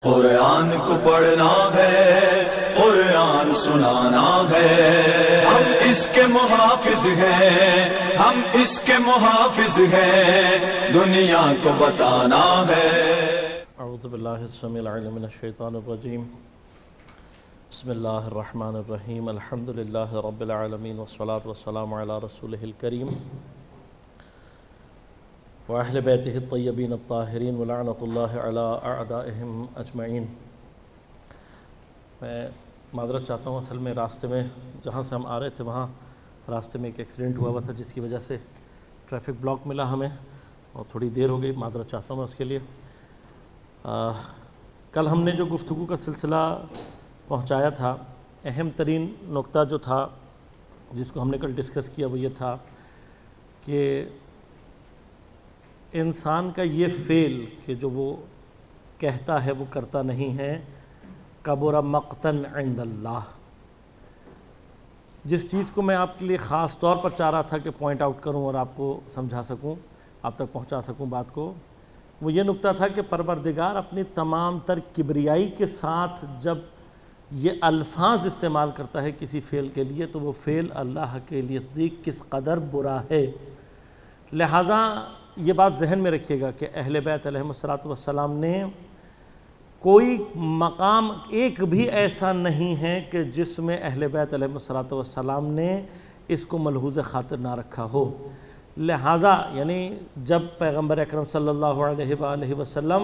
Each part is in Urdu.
قرآن کو پڑھنا ہے، قرآن سنانا ہے، ہم اس کے محافظ ہیں، ہم اس کے محافظ ہیں، دنیا کو بتانا ہے۔ اعوذ باللہ السمیع العلیم من الشیطان الرجیم، بسم اللہ الرحمن الرحیم، الحمدللہ رب العالمین والصلاة والسلام علی رسولہ الکریم وأہل بیتہ الطیبین الطاہرین ولعنۃ اللہ علی اعدائہم اجمعین۔ میں معذرت چاہتا ہوں، اصل میں راستے میں جہاں سے ہم آ رہے تھے وہاں راستے میں ایک ایکسیڈنٹ ہوا تھا، جس کی وجہ سے ٹریفک بلاک ملا ہمیں اور تھوڑی دیر ہو گئی۔ معذرت چاہتا ہوں میں اس کے لیے۔ کل ہم نے جو گفتگو کا سلسلہ پہنچایا تھا، اہم ترین نقطہ جو تھا جس کو ہم نے کل ڈسکس کیا وہ یہ تھا کہ انسان کا یہ فعل کہ جو وہ کہتا ہے وہ کرتا نہیں ہے، کبر مقتن عند اللہ۔ جس چیز کو میں آپ کے لیے خاص طور پر چاہ رہا تھا کہ پوائنٹ آؤٹ کروں اور آپ کو سمجھا سکوں، آپ تک پہنچا سکوں بات کو، وہ یہ نقطہ تھا کہ پروردگار اپنی تمام تر کبریائی کے ساتھ جب یہ الفاظ استعمال کرتا ہے کسی فعل کے لیے تو وہ فعل اللہ کے لیے کس قدر برا ہے۔ لہٰذا یہ بات ذہن میں رکھیے گا کہ اہل بیت علیہم السلام نے کوئی مقام ایک بھی ایسا نہیں ہے کہ جس میں اہل بیت علیہم السلام نے اس کو ملحوظ خاطر نہ رکھا ہو۔ لہٰذا یعنی جب پیغمبر اکرم صلی اللہ علیہ وآلہ وسلم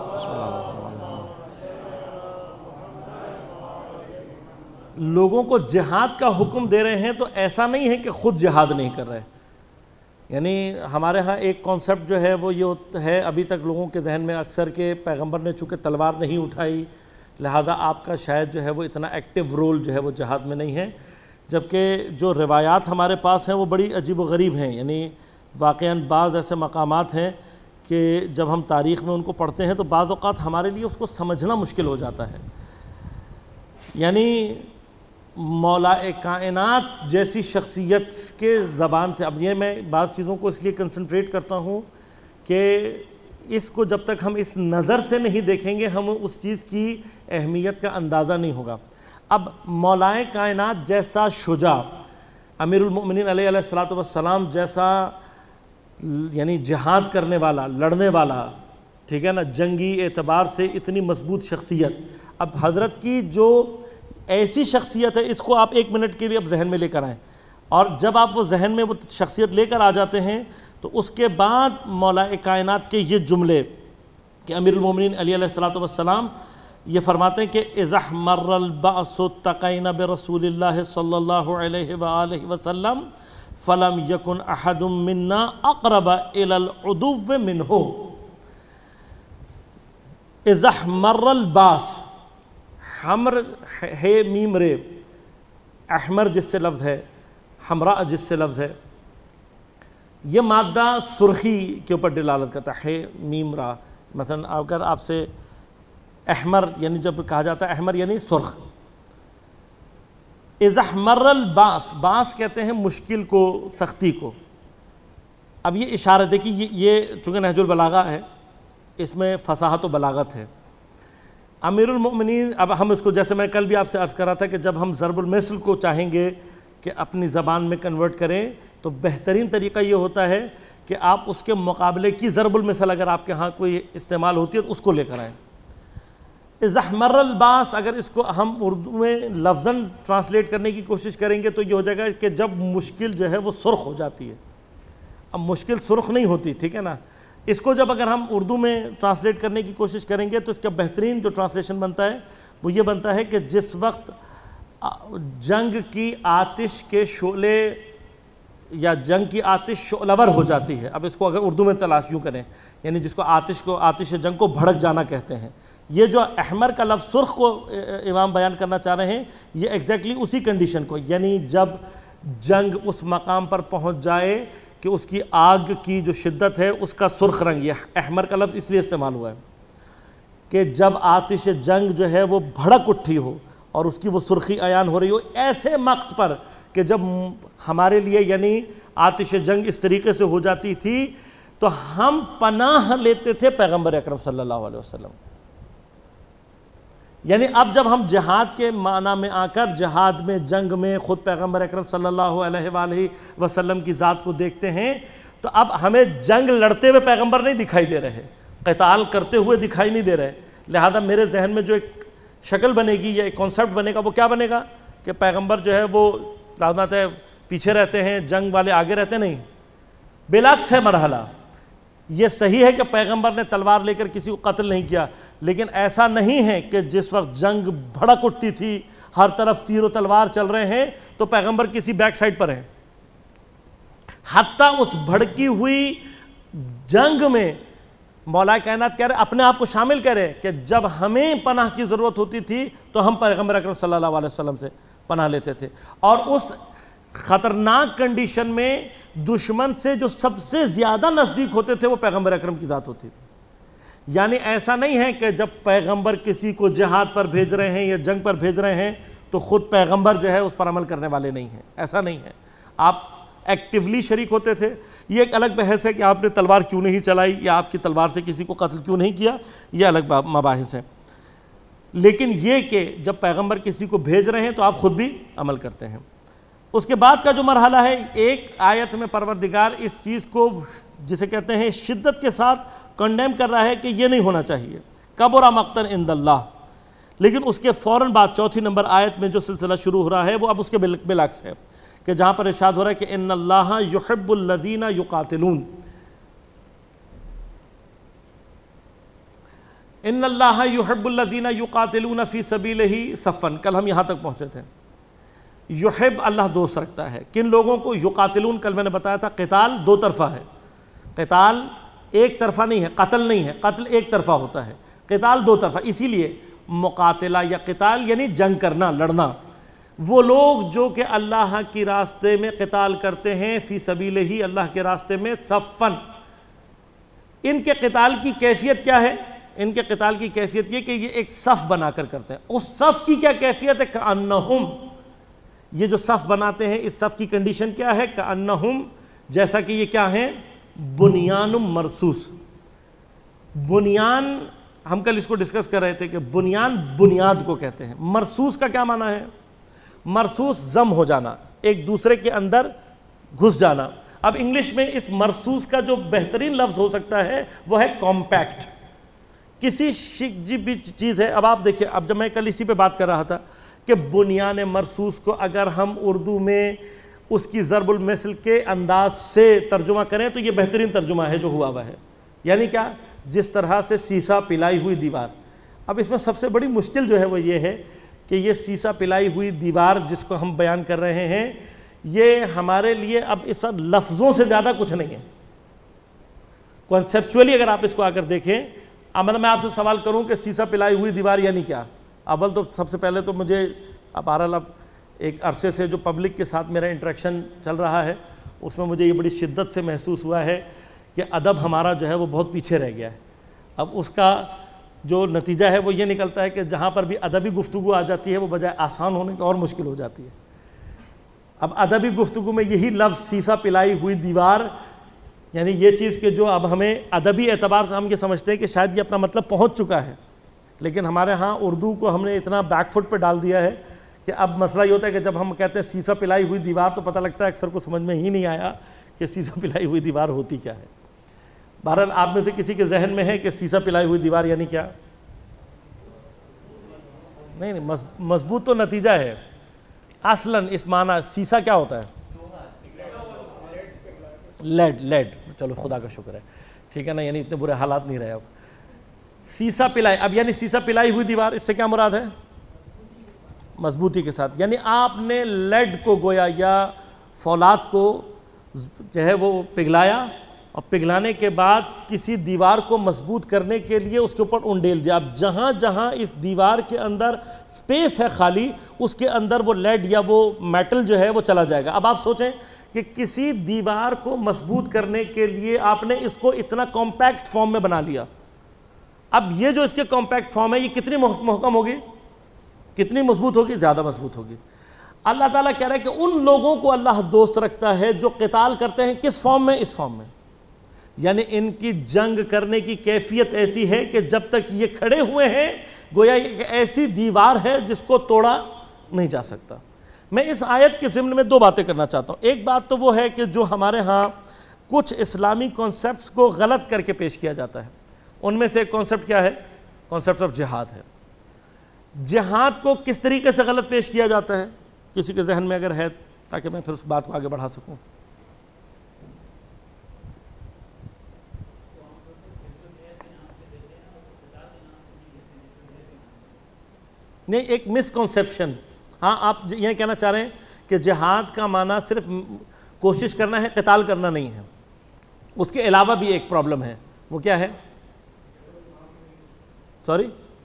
لوگوں کو جہاد کا حکم دے رہے ہیں تو ایسا نہیں ہے کہ خود جہاد نہیں کر رہے۔ یعنی ہمارے ہاں ایک کانسیپٹ جو ہے وہ یہ ہے ابھی تک لوگوں کے ذہن میں اکثر کہ پیغمبر نے چونکہ تلوار نہیں اٹھائی لہذا آپ کا شاید جو ہے وہ اتنا ایکٹیو رول جو ہے وہ جہاد میں نہیں ہے، جبکہ جو روایات ہمارے پاس ہیں وہ بڑی عجیب و غریب ہیں۔ یعنی واقعاً بعض ایسے مقامات ہیں کہ جب ہم تاریخ میں ان کو پڑھتے ہیں تو بعض اوقات ہمارے لیے اس کو سمجھنا مشکل ہو جاتا ہے۔ یعنی مولا کائنات جیسی شخصیت کے زبان سے، اب یہ میں بعض چیزوں کو اس لیے کنسنٹریٹ کرتا ہوں کہ اس کو جب تک ہم اس نظر سے نہیں دیکھیں گے ہم اس چیز کی اہمیت کا اندازہ نہیں ہوگا۔ اب مولا کائنات جیسا شجاع، امیر المؤمنین علیہ الصلوۃ والسلام جیسا یعنی جہاد کرنے والا، لڑنے والا، ٹھیک ہے نا، جنگی اعتبار سے اتنی مضبوط شخصیت، اب حضرت کی جو ایسی شخصیت ہے اس کو آپ ایک منٹ کے لیے اب ذہن میں لے کر آئیں، اور جب آپ وہ ذہن میں وہ شخصیت لے کر آ جاتے ہیں تو اس کے بعد مولا کائنات کے یہ جملے کہ امیر المومنین علیہ الصلوۃ والسلام یہ فرماتے ہیں کہ اذا احمر البأس اتقینا برسول اللہ صلی اللہ علیہ وآلہ وسلم فلم یکن احد منا اقرب الی العدو منہ۔ اذا احمر الباس، حمر ہے میم رے، احمر جس سے لفظ ہے، حمراء جس سے لفظ ہے، یہ مادہ سرخی کے اوپر دلالت کرتا ہے، میم را۔ مثلا اگر آپ سے احمر یعنی جب کہا جاتا ہے احمر یعنی سرخ، اذا احمر الباس، باس کہتے ہیں مشکل کو، سختی کو۔ اب یہ اشارہ دیکھیے، یہ چونکہ نہج البلاغہ ہے اس میں فصاحت و بلاغت ہے۔ امیر المؤمنین، اب ہم اس کو جیسے میں کل بھی آپ سے عرض کر رہا تھا کہ جب ہم ضرب المثل کو چاہیں گے کہ اپنی زبان میں کنورٹ کریں تو بہترین طریقہ یہ ہوتا ہے کہ آپ اس کے مقابلے کی ضرب المثل اگر آپ کے ہاں کوئی استعمال ہوتی ہے تو اس کو لے کر آئیں۔ اذا احمر الباس اگر اس کو ہم اردو میں لفظاً ٹرانسلیٹ کرنے کی کوشش کریں گے تو یہ ہو جائے گا کہ جب مشکل جو ہے وہ سرخ ہو جاتی ہے۔ اب مشکل سرخ نہیں ہوتی، ٹھیک ہے نا، اس کو جب اگر ہم اردو میں ٹرانسلیٹ کرنے کی کوشش کریں گے تو اس کا بہترین جو ٹرانسلیشن بنتا ہے وہ یہ بنتا ہے کہ جس وقت جنگ کی آتش کے شعلے یا جنگ کی آتش شعلہ ور ہو جاتی ہے، اب اس کو اگر اردو میں تلاش یوں کریں یعنی جس کو آتش جنگ کو بھڑک جانا کہتے ہیں، یہ جو احمر کا لفظ سرخ کو امام بیان کرنا چاہ رہے ہیں یہ ایگزیکٹلی اسی کنڈیشن کو، یعنی جب جنگ اس مقام پر پہنچ جائے کہ اس کی آگ کی جو شدت ہے اس کا سرخ رنگ، یہ احمر کا لفظ اس لیے استعمال ہوا ہے کہ جب آتش جنگ جو ہے وہ بھڑک اٹھی ہو اور اس کی وہ سرخی عیان ہو رہی ہو، ایسے وقت پر کہ جب ہمارے لیے یعنی آتش جنگ اس طریقے سے ہو جاتی تھی تو ہم پناہ لیتے تھے پیغمبر اکرم صلی اللہ علیہ وسلم۔ یعنی اب جب ہم جہاد کے معنی میں آ کر جہاد میں، جنگ میں خود پیغمبر اکرم صلی اللہ علیہ وآلہ وسلم کی ذات کو دیکھتے ہیں تو اب ہمیں جنگ لڑتے ہوئے پیغمبر نہیں دکھائی دے رہے، قتال کرتے ہوئے دکھائی نہیں دے رہے، لہذا میرے ذہن میں جو ایک شکل بنے گی یا ایک کانسیپٹ بنے گا وہ کیا بنے گا کہ پیغمبر جو ہے وہ لازمات ہے پیچھے رہتے ہیں، جنگ والے آگے رہتے نہیں، بالعکس ہے مرحلہ۔ یہ صحیح ہے کہ پیغمبر نے تلوار لے کر کسی کو قتل نہیں کیا، لیکن ایسا نہیں ہے کہ جس وقت جنگ بھڑک اٹھتی تھی، ہر طرف تیر و تلوار چل رہے ہیں تو پیغمبر کسی بیک سائڈ پر ہیں۔ حتیٰ اس بھڑکی ہوئی جنگ میں مولا کائنات کہہ رہے اپنے آپ کو شامل کرے کہ جب ہمیں پناہ کی ضرورت ہوتی تھی تو ہم پیغمبر اکرم صلی اللہ علیہ وسلم سے پناہ لیتے تھے، اور اس خطرناک کنڈیشن میں دشمن سے جو سب سے زیادہ نزدیک ہوتے تھے وہ پیغمبر اکرم کی ذات ہوتی تھی۔ یعنی ایسا نہیں ہے کہ جب پیغمبر کسی کو جہاد پر بھیج رہے ہیں یا جنگ پر بھیج رہے ہیں تو خود پیغمبر جو ہے اس پر عمل کرنے والے نہیں ہیں، ایسا نہیں ہے، آپ ایکٹیولی شریک ہوتے تھے۔ یہ ایک الگ بحث ہے کہ آپ نے تلوار کیوں نہیں چلائی یا آپ کی تلوار سے کسی کو قتل کیوں نہیں کیا، یہ الگ مباحث ہے، لیکن یہ کہ جب پیغمبر کسی کو بھیج رہے ہیں تو آپ خود بھی عمل کرتے ہیں۔ اس کے بعد کا جو مرحلہ ہے، ایک آیت میں پروردگار اس چیز کو جسے کہتے ہیں شدت کے ساتھ کنڈیم کر رہا ہے کہ یہ نہیں ہونا چاہیے، کبر مقتا عند اللہ، لیکن اس کے فوراً بعد چوتھی نمبر آیت میں جو سلسلہ شروع ہو رہا ہے وہ اب اس کے بالعکس ہے، کہ جہاں پر ارشاد ہو رہا ہے کہ ان اللہ یحب الذین یقاتلون، ان اللہ یحب الذین یقاتلون فی سبیلہ صفا، کل ہم یہاں تک پہنچے تھے۔ یحب اللہ دوست رکھتا ہے کن لوگوں کو؟ یقاتلون، کل میں نے بتایا تھا قتال دو طرفہ ہے، قتال ایک طرفہ نہیں ہے، قتل نہیں ہے، قتل ایک طرفہ ہوتا ہے، قتال دو طرفہ، اسی لیے مقاتلہ یا قتال یعنی جنگ کرنا، لڑنا، وہ لوگ جو کہ اللہ کی راستے میں قتال کرتے ہیں، فی سبیلہ، اللہ کے راستے میں، صفن، ان کے قتال کی کیفیت کیا ہے؟ ان کے قتال کی کیفیت یہ کہ یہ ایک صف بنا کر کرتے ہیں۔ اس صف کی کیا کیفیت ہے؟ کأنہم، یہ جو صف بناتے ہیں اس صف کی کنڈیشن کیا ہے؟ کأنہم، جیسا کہ یہ کیا ہیں؟ بنیان مرصوص۔ بنیان، ہم کل اس کو ڈسکس کر رہے تھے کہ بنیان بنیاد کو کہتے ہیں، مرصوص کا کیا معنی ہے؟ مرصوص ضم ہو جانا، ایک دوسرے کے اندر گھس جانا۔ اب انگلش میں اس مرصوص کا جو بہترین لفظ ہو سکتا ہے وہ ہے کمپیکٹ، کسی بھی چیز ہے۔ اب آپ دیکھیں، اب جب میں کل اسی پہ بات کر رہا تھا کہ بنیان مرصوص کو اگر ہم اردو میں اس کی ضرب المثل کے انداز سے ترجمہ کریں تو یہ بہترین ترجمہ ہے جو ہوا ہوا ہے، یعنی کیا؟ جس طرح سے سیسا پلائی ہوئی دیوار۔ اب اس میں سب سے بڑی مشکل جو ہے وہ یہ ہے کہ یہ سیسا پلائی ہوئی دیوار جس کو ہم بیان کر رہے ہیں، یہ ہمارے لیے اب اس وقت لفظوں سے زیادہ کچھ نہیں ہے۔ کنسیپچولی اگر آپ اس کو آ کر دیکھیں، میں آپ سے سوال کروں کہ سیسا پلائی ہوئی دیوار یعنی کیا؟ اول تو سب سے پہلے تو مجھے بہرحال اب ایک عرصے سے جو پبلک کے ساتھ میرا انٹریکشن چل رہا ہے اس میں مجھے یہ بڑی شدت سے محسوس ہوا ہے کہ ادب ہمارا جو ہے وہ بہت پیچھے رہ گیا ہے۔ اب اس کا جو نتیجہ ہے وہ یہ نکلتا ہے کہ جہاں پر بھی ادبی گفتگو آ جاتی ہے وہ بجائے آسان ہونے کے اور مشکل ہو جاتی ہے۔ اب ادبی گفتگو میں یہی لفظ سیسا پلائی ہوئی دیوار، یعنی یہ چیز کہ جو اب ہمیں ادبی اعتبار سے ہم یہ سمجھتے ہیں کہ شاید یہ اپنا مطلب پہنچ چکا ہے، لیکن ہمارے ہاں اردو کو ہم نے اتنا بیک فٹ پہ ڈال دیا ہے کہ اب مسئلہ یہ ہوتا ہے کہ جب ہم کہتے ہیں سیسا پلائی ہوئی دیوار تو پتہ لگتا ہے اکثر کو سمجھ میں ہی نہیں آیا کہ سیسا پلائی ہوئی دیوار ہوتی کیا ہے۔ بہرحال آپ میں سے کسی کے ذہن میں ہے کہ سیسا پلائی ہوئی دیوار یعنی کیا؟ نہیں، مضبوط تو نتیجہ ہے۔ اصلاً اس معنی سیسا کیا ہوتا ہے؟ لیڈ، چلو خدا کا شکر ہے، ٹھیک ہے نا، یعنی اتنے برے حالات نہیں رہے اب۔ سیسا پلائی، اب یعنی سیسا پلائی ہوئی دیوار، اس سے کیا مراد ہے؟ مضبوطی کے ساتھ، یعنی آپ نے لیڈ کو گویا یا فولاد کو جو ہے وہ پگھلایا، اور پگھلانے کے بعد کسی دیوار کو مضبوط کرنے کے لیے اس کے اوپر انڈیل دیا۔ اب جہاں جہاں اس دیوار کے اندر سپیس ہے خالی، اس کے اندر وہ لیڈ یا وہ میٹل جو ہے وہ چلا جائے گا۔ اب آپ سوچیں کہ کسی دیوار کو مضبوط کرنے کے لیے آپ نے اس کو اتنا کمپیکٹ فارم میں بنا لیا، اب یہ جو اس کے کمپیکٹ فارم ہے یہ کتنی محکم ہوگی، کتنی مضبوط ہوگی؟ زیادہ مضبوط ہوگی۔ اللہ تعالیٰ کہہ رہا ہے کہ ان لوگوں کو اللہ دوست رکھتا ہے جو قتال کرتے ہیں، کس فارم میں؟ اس فارم میں، یعنی ان کی جنگ کرنے کی کیفیت ایسی ہے کہ جب تک یہ کھڑے ہوئے ہیں گویا ایک ایسی دیوار ہے جس کو توڑا نہیں جا سکتا۔ میں اس آیت کے ضمن میں دو باتیں کرنا چاہتا ہوں۔ ایک بات تو وہ ہے کہ جو ہمارے ہاں کچھ اسلامی کانسیپٹس کو غلط کر کے پیش کیا جاتا ہے، ان میں سے ایک کانسیپٹ کیا ہے؟ کانسیپٹ آف جہاد ہے۔ جہاد کو کس طریقے سے غلط پیش کیا جاتا ہے، کسی کے ذہن میں اگر ہے، تاکہ میں پھر اس بات کو آگے بڑھا سکوں۔ نہیں، ایک مسکنسیپشن۔ ہاں، آپ یہ کہنا چاہ رہے ہیں کہ جہاد کا معنی صرف کوشش کرنا ہے، قتال کرنا نہیں ہے، اس کے علاوہ بھی ایک پرابلم ہے، وہ کیا ہے؟ سوری،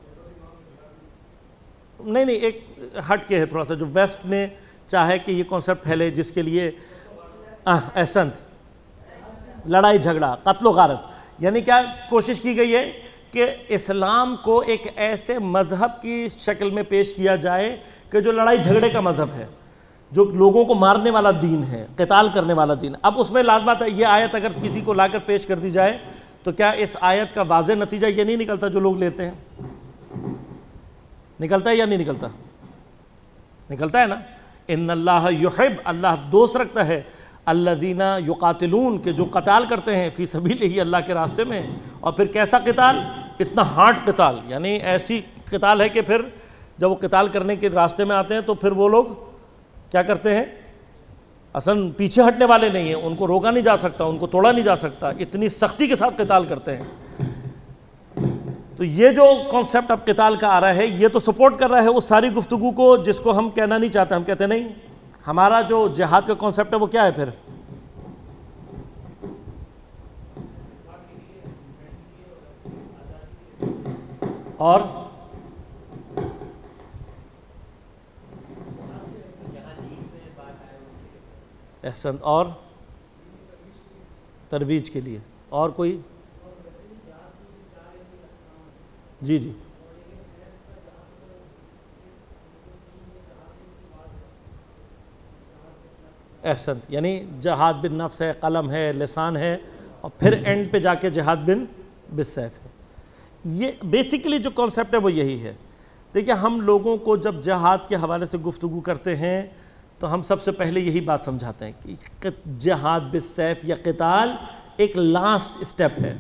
نہیں، ایک ہٹ کے ہے تھوڑا سا، جو ویسٹ نے چاہے کہ یہ کانسیپٹ پھیلے، جس کے لیے احسنت، لڑائی جھگڑا، قتل و غارت، یعنی کیا کوشش کی گئی ہے کہ اسلام کو ایک ایسے مذہب کی شکل میں پیش کیا جائے کہ جو لڑائی جھگڑے کا مذہب ہے، جو لوگوں کو مارنے والا دین ہے، قتال کرنے والا دین ہے۔ اب اس میں لازمات ہے، یہ آیت اگر کسی کو لا کر پیش کر دی جائے تو کیا اس آیت کا واضح نتیجہ یہ نہیں نکلتا جو لوگ لیتے ہیں؟ نکلتا ہے یا نہیں نکلتا؟ نکلتا ہے نا۔ ان اللہ یحب، اللہ دوست رکھتا ہے الذین یقاتلون، کہ جو قتال کرتے ہیں فی سبیلہ، اللہ کے راستے میں۔ اور پھر کیسا قتال؟ اتنا ہارڈ قتال، یعنی ایسی قتال ہے کہ پھر جب وہ قتال کرنے کے راستے میں آتے ہیں تو پھر وہ لوگ کیا کرتے ہیں؟ اصلاً پیچھے ہٹنے والے نہیں ہیں، ان کو روکا نہیں جا سکتا، ان کو توڑا نہیں جا سکتا، اتنی سختی کے ساتھ قتال کرتے ہیں۔ تو یہ جو کانسیپٹ اب قتال کا آ رہا ہے، یہ تو سپورٹ کر رہا ہے اس ساری گفتگو کو جس کو ہم کہنا نہیں چاہتے۔ ہم کہتے نہیں، ہمارا جو جہاد کا کانسیپٹ ہے وہ کیا ہے پھر؟ اور احسن، اور ترویج کے لیے، اور کوئی؟ جی جی، احسن، یعنی جہاد بن نفس ہے، قلم ہے، لسان ہے، اور پھر اینڈ پہ جا کے جہاد بن بالسیف ہے۔ یہ بیسیکلی جو کانسیپٹ ہے وہ یہی ہے۔ دیکھیں، ہم لوگوں کو جب جہاد کے حوالے سے گفتگو کرتے ہیں تو ہم سب سے پہلے یہی بات سمجھاتے ہیں کہ جہاد بالسیف یا قتال ایک لاسٹ اسٹیپ ہے،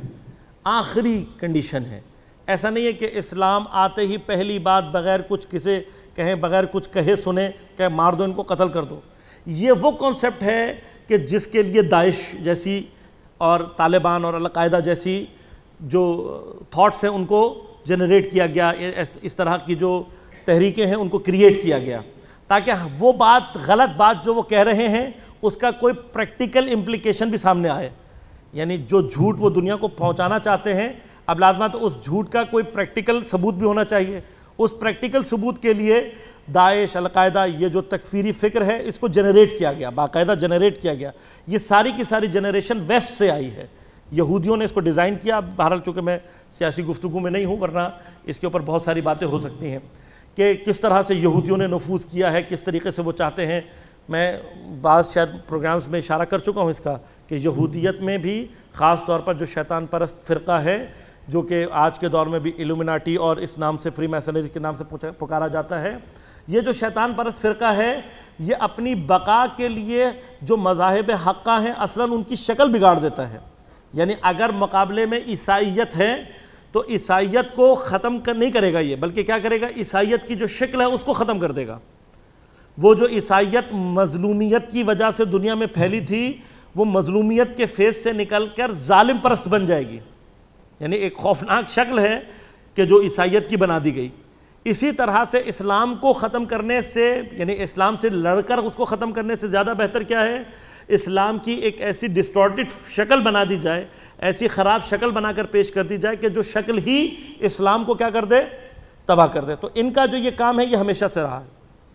آخری کنڈیشن ہے۔ ایسا نہیں ہے کہ اسلام آتے ہی پہلی بات بغیر کچھ کسے کہیں، بغیر کچھ کہے سنے کہ مار دو ان کو، قتل کر دو۔ یہ وہ کانسیپٹ ہے کہ جس کے لیے داعش جیسی اور طالبان اور القاعدہ جیسی جو تھاٹس ہیں ان کو جنریٹ کیا گیا، اس طرح کی جو تحریکیں ہیں ان کو کریٹ کیا گیا، تاکہ وہ بات، غلط بات جو وہ کہہ رہے ہیں اس کا کوئی پریکٹیکل امپلیکیشن بھی سامنے آئے۔ یعنی جو جھوٹ وہ دنیا کو پہنچانا چاہتے ہیں، اب لازمہ تو اس جھوٹ کا کوئی پریکٹیکل ثبوت بھی ہونا چاہیے۔ اس پریکٹیکل ثبوت کے لیے داعش، القاعدہ، یہ جو تکفیری فکر ہے اس کو جنریٹ کیا گیا، باقاعدہ جنریٹ کیا گیا۔ یہ ساری کی ساری جنریشن ویسٹ سے آئی ہے، یہودیوں نے اس کو ڈیزائن کیا۔ بہرحال چونکہ میں سیاسی گفتگو میں نہیں ہوں، ورنہ اس کے اوپر بہت ساری باتیں ہو سکتی ہیں کہ کس طرح سے یہودیوں نے نفوذ کیا ہے، کس طریقے سے وہ چاہتے ہیں۔ میں بعض شاید پروگرامز میں اشارہ کر چکا ہوں اس کا، کہ یہودیت میں بھی خاص طور پر جو شیطان پرست فرقہ ہے، جو کہ آج کے دور میں بھی الومناٹی اور اس نام سے، فری میسنری کے نام سے پکارا جاتا ہے، یہ جو شیطان پرست فرقہ ہے یہ اپنی بقا کے لیے جو مذاہب حقہ ہیں اصلاً ان کی شکل بگاڑ دیتا ہے۔ یعنی اگر مقابلے میں عیسائیت ہے تو عیسائیت کو ختم نہیں کرے گا یہ، بلکہ کیا کرے گا؟ عیسائیت کی جو شکل ہے اس کو ختم کر دے گا۔ وہ جو عیسائیت مظلومیت کی وجہ سے دنیا میں پھیلی تھی، وہ مظلومیت کے فیز سے نکل کر ظالم پرست بن جائے گی۔ یعنی ایک خوفناک شکل ہے کہ جو عیسائیت کی بنا دی گئی۔ اسی طرح سے اسلام کو ختم کرنے سے، یعنی اسلام سے لڑ کر اس کو ختم کرنے سے زیادہ بہتر کیا ہے؟ اسلام کی ایک ایسی ڈسٹورٹڈ شکل بنا دی جائے، ایسی خراب شکل بنا کر پیش کر دی جائے کہ جو شکل ہی اسلام کو کیا کر دے؟ تباہ کر دے۔ تو ان کا جو یہ کام ہے یہ ہمیشہ سے رہا ہے۔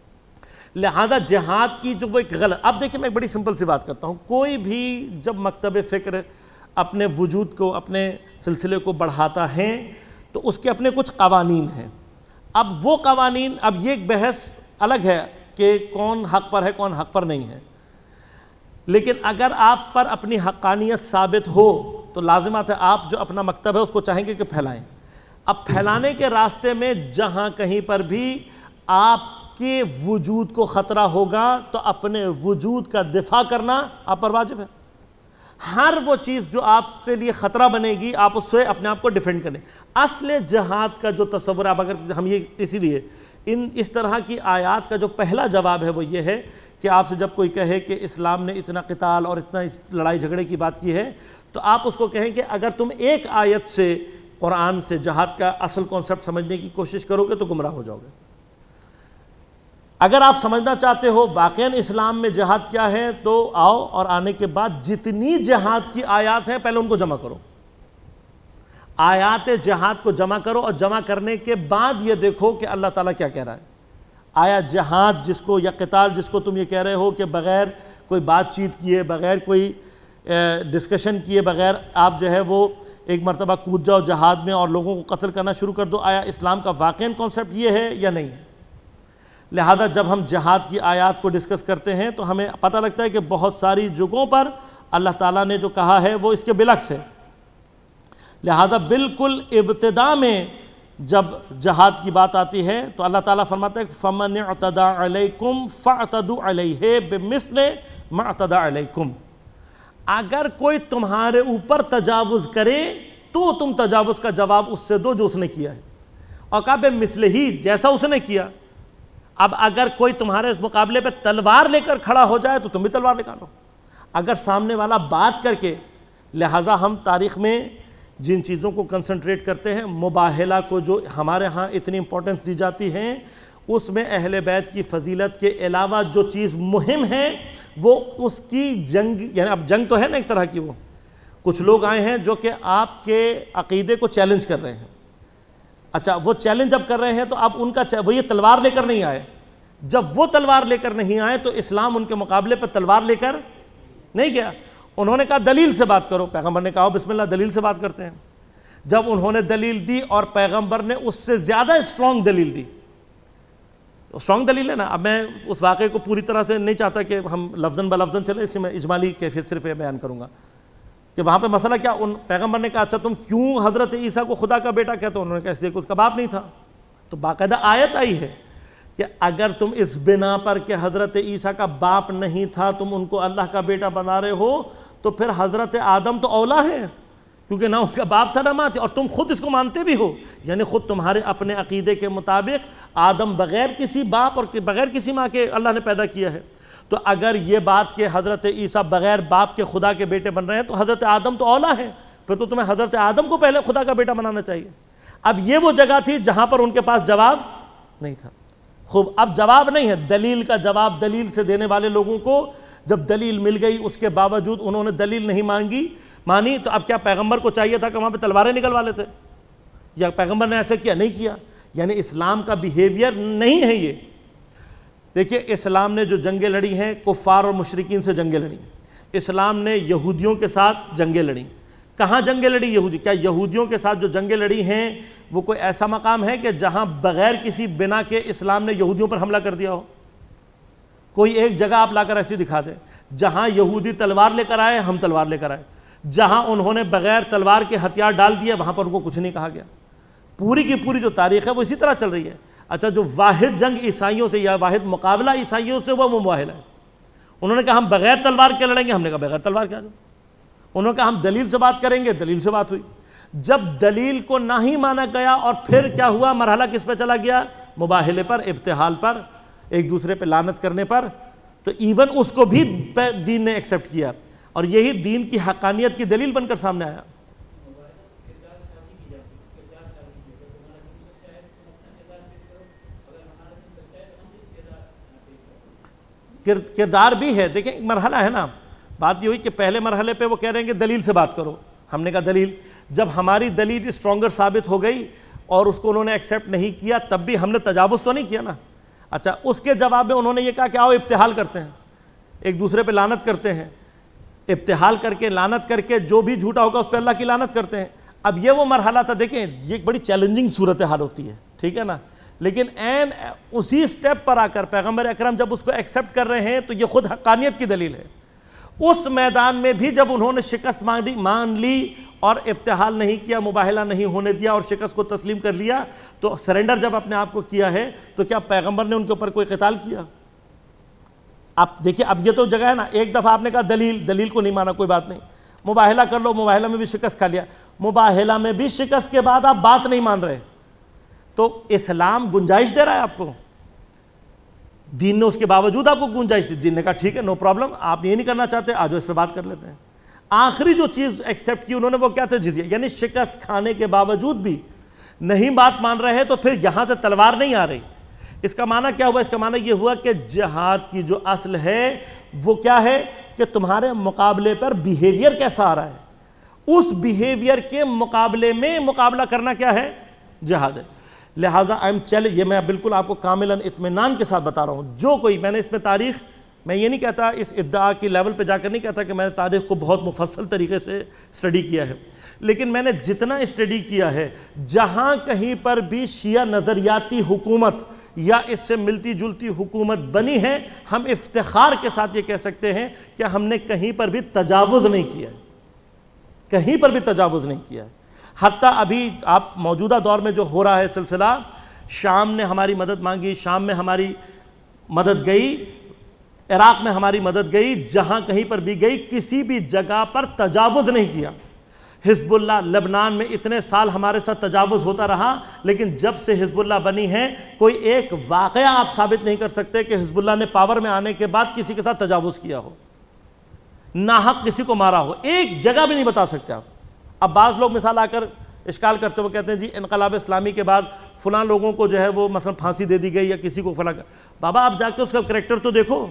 لہذا جہاد کی جو وہ ایک غلط، اب دیکھیں میں ایک بڑی سمپل سی بات کرتا ہوں، کوئی بھی جب مکتب فکر اپنے وجود کو، اپنے سلسلے کو بڑھاتا ہے تو اس کے اپنے کچھ قوانین ہیں۔ اب وہ قوانین، اب یہ ایک بحث الگ ہے کہ کون حق پر ہے، کون حق پر نہیں ہے، لیکن اگر آپ پر اپنی حقانیت ثابت ہو تو لازمات ہے آپ جو اپنا مکتب ہے اس کو چاہیں گے کہ پھیلائیں۔ اب پھیلانے کے راستے میں جہاں کہیں پر بھی آپ کے وجود کو خطرہ ہوگا تو اپنے وجود کا دفاع کرنا آپ پر واجب ہے. ہر وہ چیز جو آپ کے لیے خطرہ بنے گی آپ اس سے اپنے آپ کو ڈیفینڈ کریں. اصل جہاد کا جو تصور اب اگر ہم یہ اسی لیے اس طرح کی آیات کا جو پہلا جواب ہے وہ یہ ہے کہ آپ سے جب کوئی کہے کہ اسلام نے اتنا قتال اور اتنا لڑائی جھگڑے کی بات کی ہے تو آپ اس کو کہیں کہ اگر تم ایک آیت سے قرآن سے جہاد کا اصل کانسیپٹ سمجھنے کی کوشش کرو گے تو گمراہ ہو جاؤ گے. اگر آپ سمجھنا چاہتے ہو واقعاً اسلام میں جہاد کیا ہے تو آؤ اور آنے کے بعد جتنی جہاد کی آیات ہیں پہلے ان کو جمع کرو. آیات جہاد کو جمع کرو اور جمع کرنے کے بعد یہ دیکھو کہ اللہ تعالیٰ کیا کہہ رہا ہے. آیا جہاد جس کو یا قتال جس کو تم یہ کہہ رہے ہو کہ بغیر کوئی بات چیت کیے بغیر کوئی ڈسکشن کیے بغیر آپ جو ہے وہ ایک مرتبہ کود جاؤ جہاد میں اور لوگوں کو قتل کرنا شروع کر دو، آیا اسلام کا واقعاً کانسیپٹ یہ ہے یا نہیں ہے؟ لہذا جب ہم جہاد کی آیات کو ڈسکس کرتے ہیں تو ہمیں پتہ لگتا ہے کہ بہت ساری جگہوں پر اللہ تعالیٰ نے جو کہا ہے وہ اس کے بالعکس ہے. لہذا بالکل ابتدا میں جب جہاد کی بات آتی ہے تو اللہ تعالیٰ فرماتا ہے کہ فَمَنِ اعْتَدَى عَلَيْكُمْ فَاعْتَدُوا عَلَيْهِ بِمِثْلِ مَا اعْتَدَى عَلَيْكُمْ. اگر کوئی تمہارے اوپر تجاوز کرے تو تم تجاوز کا جواب اس سے دو جو اس نے کیا ہے. اور کہا بِمِثْلِ ہی جیسا اس نے کیا. اب اگر کوئی تمہارے اس مقابلے پہ تلوار لے کر کھڑا ہو جائے تو تم بھی تلوار نکالو. اگر سامنے والا بات کر کے، لہٰذا ہم تاریخ میں جن چیزوں کو کنسنٹریٹ کرتے ہیں مباہلہ کو جو ہمارے ہاں اتنی امپورٹنس دی جاتی ہیں اس میں اہل بیت کی فضیلت کے علاوہ جو چیز مہم ہے وہ اس کی جنگ، یعنی اب جنگ تو ہے نا ایک طرح کی، وہ کچھ لوگ آئے ہیں جو کہ آپ کے عقیدے کو چیلنج کر رہے ہیں. اچھا وہ چیلنج جب کر رہے ہیں تو اب ان کا وہ یہ تلوار لے کر نہیں آئے. جب وہ تلوار لے کر نہیں آئے تو اسلام ان کے مقابلے پر تلوار لے کر نہیں گیا. انہوں نے کہا دلیل سے بات کرو. پیغمبر نے کہا بسم اللہ دلیل سے بات کرتے ہیں. جب انہوں نے دلیل دی اور پیغمبر نے اس سے زیادہ اسٹرانگ دلیل دی، اسٹرانگ دلیل ہے نا. اب میں اس واقعے کو پوری طرح سے نہیں چاہتا کہ ہم لفظاً بلفظاً چلیں، اس میں اجمالی کیفیت صرف یہ بیان کروں گا کہ وہاں پہ مسئلہ کیا. ان پیغمبر نے کہا اچھا تم کیوں حضرت عیسیٰ کو خدا کا بیٹا کہتے ہو؟ انہوں نے کہا اس لیے کہ اس کا باپ نہیں تھا. تو باقاعدہ آیت آئی ہے کہ اگر تم اس بنا پر کہ حضرت عیسیٰ کا باپ نہیں تھا تم ان کو اللہ کا بیٹا بنا رہے ہو تو پھر حضرت آدم تو اولا ہے، کیونکہ نہ ان کا باپ تھا نہ ماں تھی، اور تم خود اس کو مانتے بھی ہو. یعنی خود تمہارے اپنے عقیدے کے مطابق آدم بغیر کسی باپ اور بغیر کسی ماں کے اللہ نے پیدا کیا ہے. تو اگر یہ بات کہ حضرت عیسیٰ بغیر باپ کے خدا کے بیٹے بن رہے ہیں تو حضرت آدم تو اولا ہے، پھر تو تمہیں حضرت آدم کو پہلے خدا کا بیٹا بنانا چاہیے. اب یہ وہ جگہ تھی جہاں پر ان کے پاس جواب نہیں تھا. خوب اب جواب نہیں ہے، دلیل کا جواب دلیل سے دینے والے لوگوں کو جب دلیل مل گئی اس کے باوجود انہوں نے دلیل نہیں مانی تو اب کیا پیغمبر کو چاہیے تھا کہ وہاں پہ تلواریں نکلوا لیتے؟ یا پیغمبر نے ایسے کیا؟ نہیں کیا. یعنی اسلام کا بیہیویئر نہیں ہے یہ. دیکھیے اسلام نے جو جنگیں لڑی ہیں کفار اور مشرکین سے جنگیں لڑی. اسلام نے یہودیوں کے ساتھ جنگیں لڑی. کہاں جنگیں لڑی یہودی؟ کیا یہودیوں کے ساتھ جو جنگیں لڑی ہیں وہ کوئی ایسا مقام ہے کہ جہاں بغیر کسی بنا کے اسلام نے یہودیوں پر حملہ کر دیا ہو؟ کوئی ایک جگہ آپ لا کر ایسی دکھا دیں جہاں یہودی تلوار لے کر آئے ہم تلوار لے کر آئے. جہاں انہوں نے بغیر تلوار کے ہتھیار ڈال دیے وہاں پر ان کو کچھ نہیں کہا گیا. پوری کی پوری جو تاریخ ہے وہ اسی طرح چل رہی ہے. اچھا جو واحد جنگ عیسائیوں سے یا واحد مقابلہ عیسائیوں سے وہ مباہلہ ہے. انہوں نے کہا ہم بغیر تلوار کے لڑیں گے، ہم نے کہا بغیر تلوار کے آ جاؤ. انہوں نے کہا ہم دلیل سے بات کریں گے، دلیل سے بات ہوئی. جب دلیل کو نہ ہی مانا گیا اور پھر کیا ہوا، مرحلہ کس پہ چلا گیا؟ مباہلے پر، ابتحال پر، ایک دوسرے پہ لعنت کرنے پر. تو ایون اس کو بھی دین نے ایکسیپٹ کیا اور یہی دین کی حقانیت کی دلیل بن کر سامنے آیا. کردار بھی ہے. دیکھیں ایک مرحلہ ہے نا. بات یہ ہوئی کہ پہلے مرحلے پہ وہ کہہ رہے ہیں کہ دلیل سے بات کرو. ہم نے کہا دلیل. جب ہماری دلیل اسٹرانگر ثابت ہو گئی اور اس کو انہوں نے ایکسیپٹ نہیں کیا تب بھی ہم نے تجاوز تو نہیں کیا نا. اچھا اس کے جواب میں انہوں نے یہ کہا کہ آؤ ابتحال کرتے ہیں، ایک دوسرے پہ لعنت کرتے ہیں. ابتحال کر کے لعنت کر کے جو بھی جھوٹا ہوگا اس پہ اللہ کی لعنت کرتے ہیں. اب یہ وہ مرحلہ تھا. دیکھیں یہ ایک بڑی چیلنجنگ صورتحال ہوتی ہے، ٹھیک ہے نا. لیکن اسی سٹیپ پر آ کر پیغمبر اکرم جب اس کو ایکسیپٹ کر رہے ہیں تو یہ خود حقانیت کی دلیل ہے. اس میدان میں بھی جب انہوں نے شکست مان لی اور ابتحال نہیں کیا، مباہلہ نہیں ہونے دیا اور شکست کو تسلیم کر لیا، تو سرنڈر جب اپنے آپ کو کیا ہے تو کیا پیغمبر نے ان کے اوپر کوئی قتال کیا؟ آپ دیکھیں اب یہ تو جگہ ہے نا، ایک دفعہ آپ نے کہا دلیل کو نہیں مانا، کوئی بات نہیں، مباہلہ کر لو، مباہلہ میں بھی شکست کھا لیا، مباہلہ میں بھی شکست کے بعد آپ بات نہیں مان رہے، تو اسلام گنجائش دے رہا ہے آپ کو، دین نے اس کے باوجود آپ کو گنجائش دی، دین نے کہا ٹھیک ہے نو پرابلم، آپ یہ نہیں کرنا چاہتے آجو اس پہ بات کر لیتے ہیں۔ آخری جو چیز ایکسیپٹ کی انہوں نے وہ کیا تھا؟ جزیہ، یعنی شکست کھانے کے باوجود بھی نہیں بات مان رہے ہیں تو پھر یہاں سے تلوار نہیں آ رہی۔ اس کا معنی کیا ہوا؟ اس کا معنی یہ ہوا کہ جہاد کی جو اصل ہے وہ کیا ہے کہ تمہارے مقابلے پر بیہیویئر کیسا آ رہا ہے، اس بیہیویئر کے مقابلے میں مقابلہ کرنا کیا ہے؟ جہاد ہے۔ لہٰذا یہ میں بالکل آپ کو کاملاً اطمینان کے ساتھ بتا رہا ہوں، جو کوئی، میں نے اس میں تاریخ، میں یہ نہیں کہتا اس ادعا کی لیول پہ جا کر نہیں کہتا کہ میں نے تاریخ کو بہت مفصل طریقے سے اسٹڈی کیا ہے، لیکن میں نے جتنا اسٹڈی کیا ہے، جہاں کہیں پر بھی شیعہ نظریاتی حکومت یا اس سے ملتی جلتی حکومت بنی ہے، ہم افتخار کے ساتھ یہ کہہ سکتے ہیں کہ ہم نے کہیں پر بھی تجاوز نہیں کیا ہے، کہیں پر بھی تجاوز نہیں کیا ہے۔ حتیٰ ابھی آپ موجودہ دور میں جو ہو رہا ہے سلسلہ، شام نے ہماری مدد مانگی، شام میں ہماری مدد گئی، عراق میں ہماری مدد گئی، جہاں کہیں پر بھی گئی کسی بھی جگہ پر تجاوز نہیں کیا۔ حزب اللہ لبنان میں اتنے سال ہمارے ساتھ تجاوز ہوتا رہا، لیکن جب سے حزب اللہ بنی ہے کوئی ایک واقعہ آپ ثابت نہیں کر سکتے کہ حزب اللہ نے پاور میں آنے کے بعد کسی کے ساتھ تجاوز کیا ہو، ناحق کسی کو مارا ہو، ایک جگہ بھی نہیں بتا سکتے آپ۔ اب بعض لوگ مثال آ کر اشکال کرتے ہوئے کہتے ہیں جی انقلاب اسلامی کے بعد فلاں لوگوں کو جو ہے وہ مثلا پھانسی دے دی گئی یا کسی کو فلاں، بابا آپ جا کے اس کا کریکٹر تو دیکھو،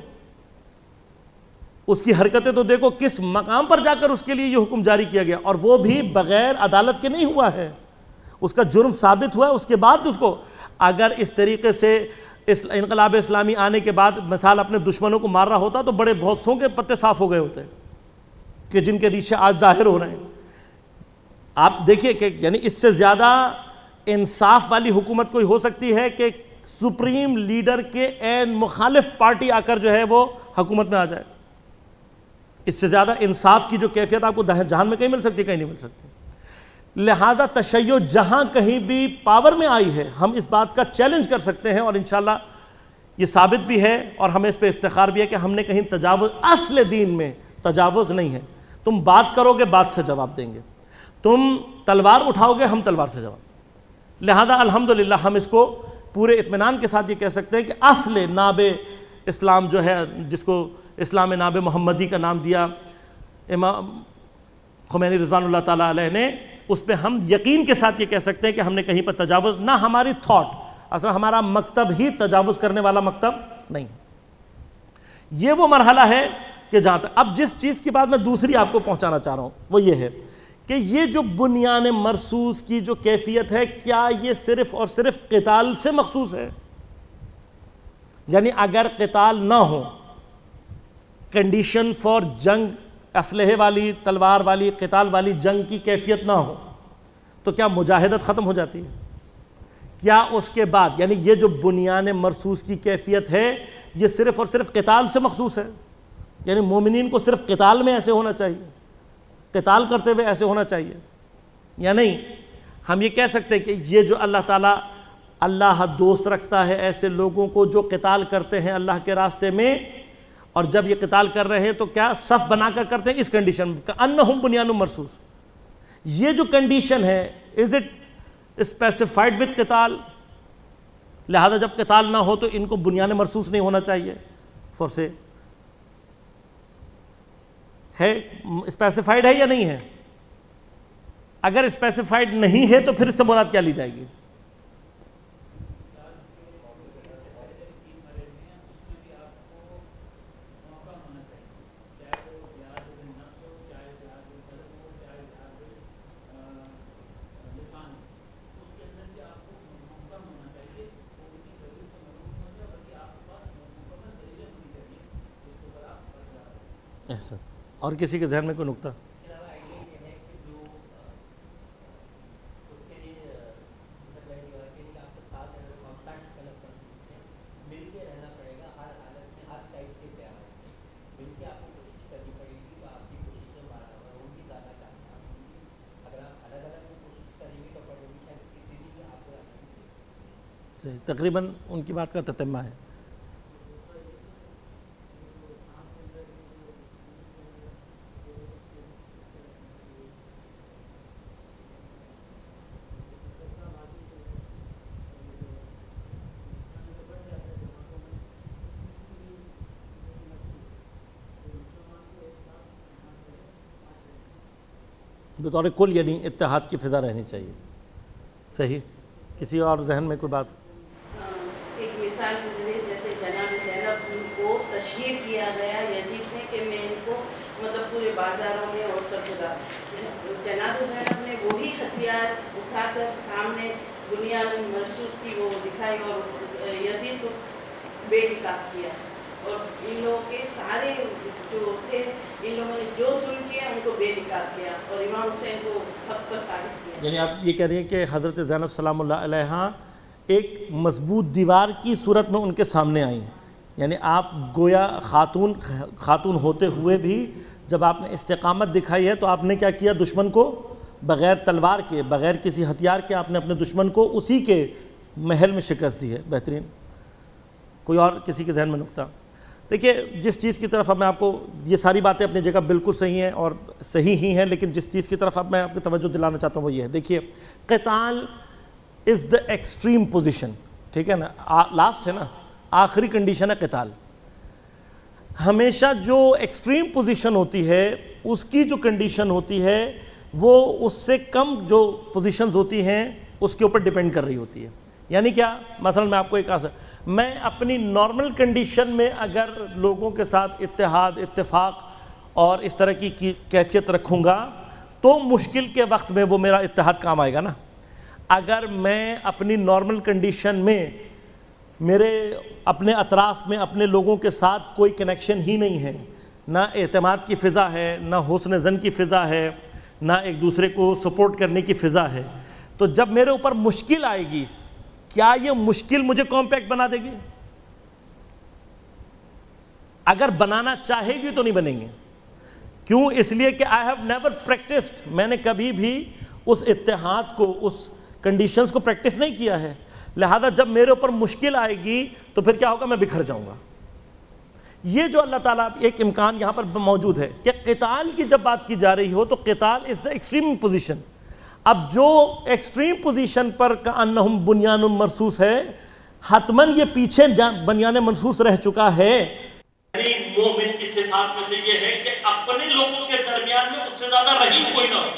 اس کی حرکتیں تو دیکھو، کس مقام پر جا کر اس کے لیے یہ حکم جاری کیا گیا، اور وہ بھی بغیر عدالت کے نہیں ہوا ہے، اس کا جرم ثابت ہوا ہے، اس کے بعد اس کو، اگر اس طریقے سے انقلاب اسلامی آنے کے بعد مثال اپنے دشمنوں کو مار رہا ہوتا تو بڑے بہت سو کے پتے صاف ہو گئے ہوتے کہ جن کے ریشے آج ظاہر ہو رہے ہیں۔ آپ دیکھیے کہ یعنی اس سے زیادہ انصاف والی حکومت کوئی ہو سکتی ہے کہ سپریم لیڈر کے عین مخالف پارٹی آ کر جو ہے وہ حکومت میں آ جائے؟ اس سے زیادہ انصاف کی جو کیفیت آپ کو جہان میں کہیں مل سکتی ہے؟ کہیں نہیں مل سکتی۔ لہٰذا تشیع جہاں کہیں بھی پاور میں آئی ہے، ہم اس بات کا چیلنج کر سکتے ہیں، اور انشاءاللہ یہ ثابت بھی ہے اور ہمیں اس پہ افتخار بھی ہے کہ ہم نے کہیں تجاوز، اصل دین میں تجاوز نہیں ہے۔ تم بات کرو گے، بات سے جواب دیں گے، تم تلوار اٹھاؤ گے، ہم تلوار سے جواب۔ لہذا الحمدللہ ہم اس کو پورے اطمینان کے ساتھ یہ کہہ سکتے ہیں کہ اصل ناب اسلام جو ہے، جس کو اسلام ناب محمدی کا نام دیا امام خمینی رضوان اللہ تعالیٰ علیہ نے، اس پہ ہم یقین کے ساتھ یہ کہہ سکتے ہیں کہ ہم نے کہیں پر تجاوز، نہ ہماری تھاٹ، اصلا ہمارا مکتب ہی تجاوز کرنے والا مکتب نہیں۔ یہ وہ مرحلہ ہے کہ جہاں تک اب جس چیز کی بات میں دوسری آپ کو پہنچانا چاہ رہا ہوں وہ یہ ہے کہ یہ جو بنیان مرصوص کی جو کیفیت ہے، کیا یہ صرف اور صرف قتال سے مخصوص ہے؟ یعنی اگر قتال نہ ہو، کنڈیشن فار جنگ، اسلحے والی، تلوار والی، قتال والی جنگ کی کیفیت نہ ہو تو کیا مجاہدت ختم ہو جاتی ہے؟ کیا اس کے بعد، یعنی یہ جو بنیان مرصوص کی کیفیت ہے یہ صرف اور صرف قتال سے مخصوص ہے؟ یعنی مومنین کو صرف قتال میں ایسے ہونا چاہیے، قتال کرتے ہوئے ایسے ہونا چاہیے یا نہیں؟ ہم یہ کہہ سکتے ہیں کہ یہ جو اللہ تعالیٰ اللہ دوست رکھتا ہے ایسے لوگوں کو جو قتال کرتے ہیں اللہ کے راستے میں، اور جب یہ قتال کر رہے ہیں تو کیا صف بنا کر کرتے ہیں اس کنڈیشن میں، انہم بنیان مرصوص۔ یہ جو کنڈیشن ہے، از اٹ اسپیسیفائڈ وتھ قتال؟ لہذا جب قتال نہ ہو تو ان کو بنیان مرصوص نہیں ہونا چاہیے، فور سے ہے اسپیسیفائڈ ہے یا نہیں ہے؟ اگر اسپیسیفائڈ نہیں ہے تو پھر اس سے مراد کیا لی جائے گی؟ ایسا اور کسی کے ذہن میں کوئی نقطہ؟ تقریباً ان کی بات کا تتمہ ہے. بطور کل یعنی اتحاد کی فضا رہنی چاہیے. صحیح. کسی اور ذہن میں کوئی بات؟ ایک مثال جیسے جناب زینب کو تشہیر کیا گیا یزید نے کہ میں ان کو مطلب پورے بازاروں میں اور سب جگہ، جناب زینب نے وہی ہتھیار اٹھا کر سامنے دنیا محسوس کی وہ دکھائی اور یزید کو بے نقاب کیا. اور ان لوگوں کے سارے جو تھے ان لوگوں نے جو ظلم کیا ان کو بے نقاب کیا اور امام حسین کو حق پر ثابت کیا. یعنی آپ یہ کہہ رہی ہیں کہ حضرت زینب سلام اللہ علیہا ایک مضبوط دیوار کی صورت میں ان کے سامنے آئیں. یعنی آپ گویا خاتون ہوتے ہوئے بھی جب آپ نے استقامت دکھائی ہے تو آپ نے کیا کیا؟ دشمن کو بغیر تلوار کے، بغیر کسی ہتھیار کے آپ نے اپنے دشمن کو اسی کے محل میں شکست دی ہے. بہترین. کوئی اور کسی کے ذہن میں نکتہ؟ دیکھیے جس چیز کی طرف اب میں آپ کو، یہ ساری باتیں اپنی جگہ بالکل صحیح ہیں اور صحیح ہی ہیں، لیکن جس چیز کی طرف اب میں آپ کی توجہ دلانا چاہتا ہوں وہ یہ ہے. دیکھیے قتال از دا ایکسٹریم پوزیشن. ٹھیک ہے نا؟ لاسٹ ہے نا، آخری کنڈیشن ہے قتال. ہمیشہ جو ایکسٹریم پوزیشن ہوتی ہے اس کی جو کنڈیشن ہوتی ہے وہ اس سے کم جو پوزیشنز ہوتی ہیں اس کے اوپر ڈیپینڈ کر رہی ہوتی ہے. یعنی کیا؟ مثلا میں آپ کو ایک میں اپنی نارمل کنڈیشن میں اگر لوگوں کے ساتھ اتحاد، اتفاق اور اس طرح کی کیفیت رکھوں گا تو مشکل کے وقت میں وہ میرا اتحاد کام آئے گا نا. اگر میں اپنی نارمل کنڈیشن میں میرے اپنے اطراف میں اپنے لوگوں کے ساتھ کوئی کنیکشن ہی نہیں ہے، نہ اعتماد کی فضا ہے، نہ حسن ظن کی فضا ہے، نہ ایک دوسرے کو سپورٹ کرنے کی فضا ہے، تو جب میرے اوپر مشکل آئے گی کیا یہ مشکل مجھے کمپیکٹ بنا دے گی؟ اگر بنانا چاہے گی تو نہیں بنیں گے. کیوں؟ اس لیے کہ I have never practiced، میں نے کبھی بھی اس اتحاد کو، اس کنڈیشنز کو پریکٹس نہیں کیا ہے. لہذا جب میرے اوپر مشکل آئے گی تو پھر کیا ہوگا؟ میں بکھر جاؤں گا. یہ جو اللہ تعالیٰ ایک امکان یہاں پر موجود ہے کہ قتال کی جب بات کی جا رہی ہو تو قتال از دا ایکسٹریم پوزیشن. اب جو ایکسٹریم پوزیشن پر کأنہم بنیان مرصوص ہے، حتماً یہ پیچھے بنیان مرصوص رہ چکا ہے. یعنی مومن کی صفات میں سے یہ ہے کہ اپنے لوگوں کے درمیان میں اس سے زیادہ رحیم کوئی نہ ہو.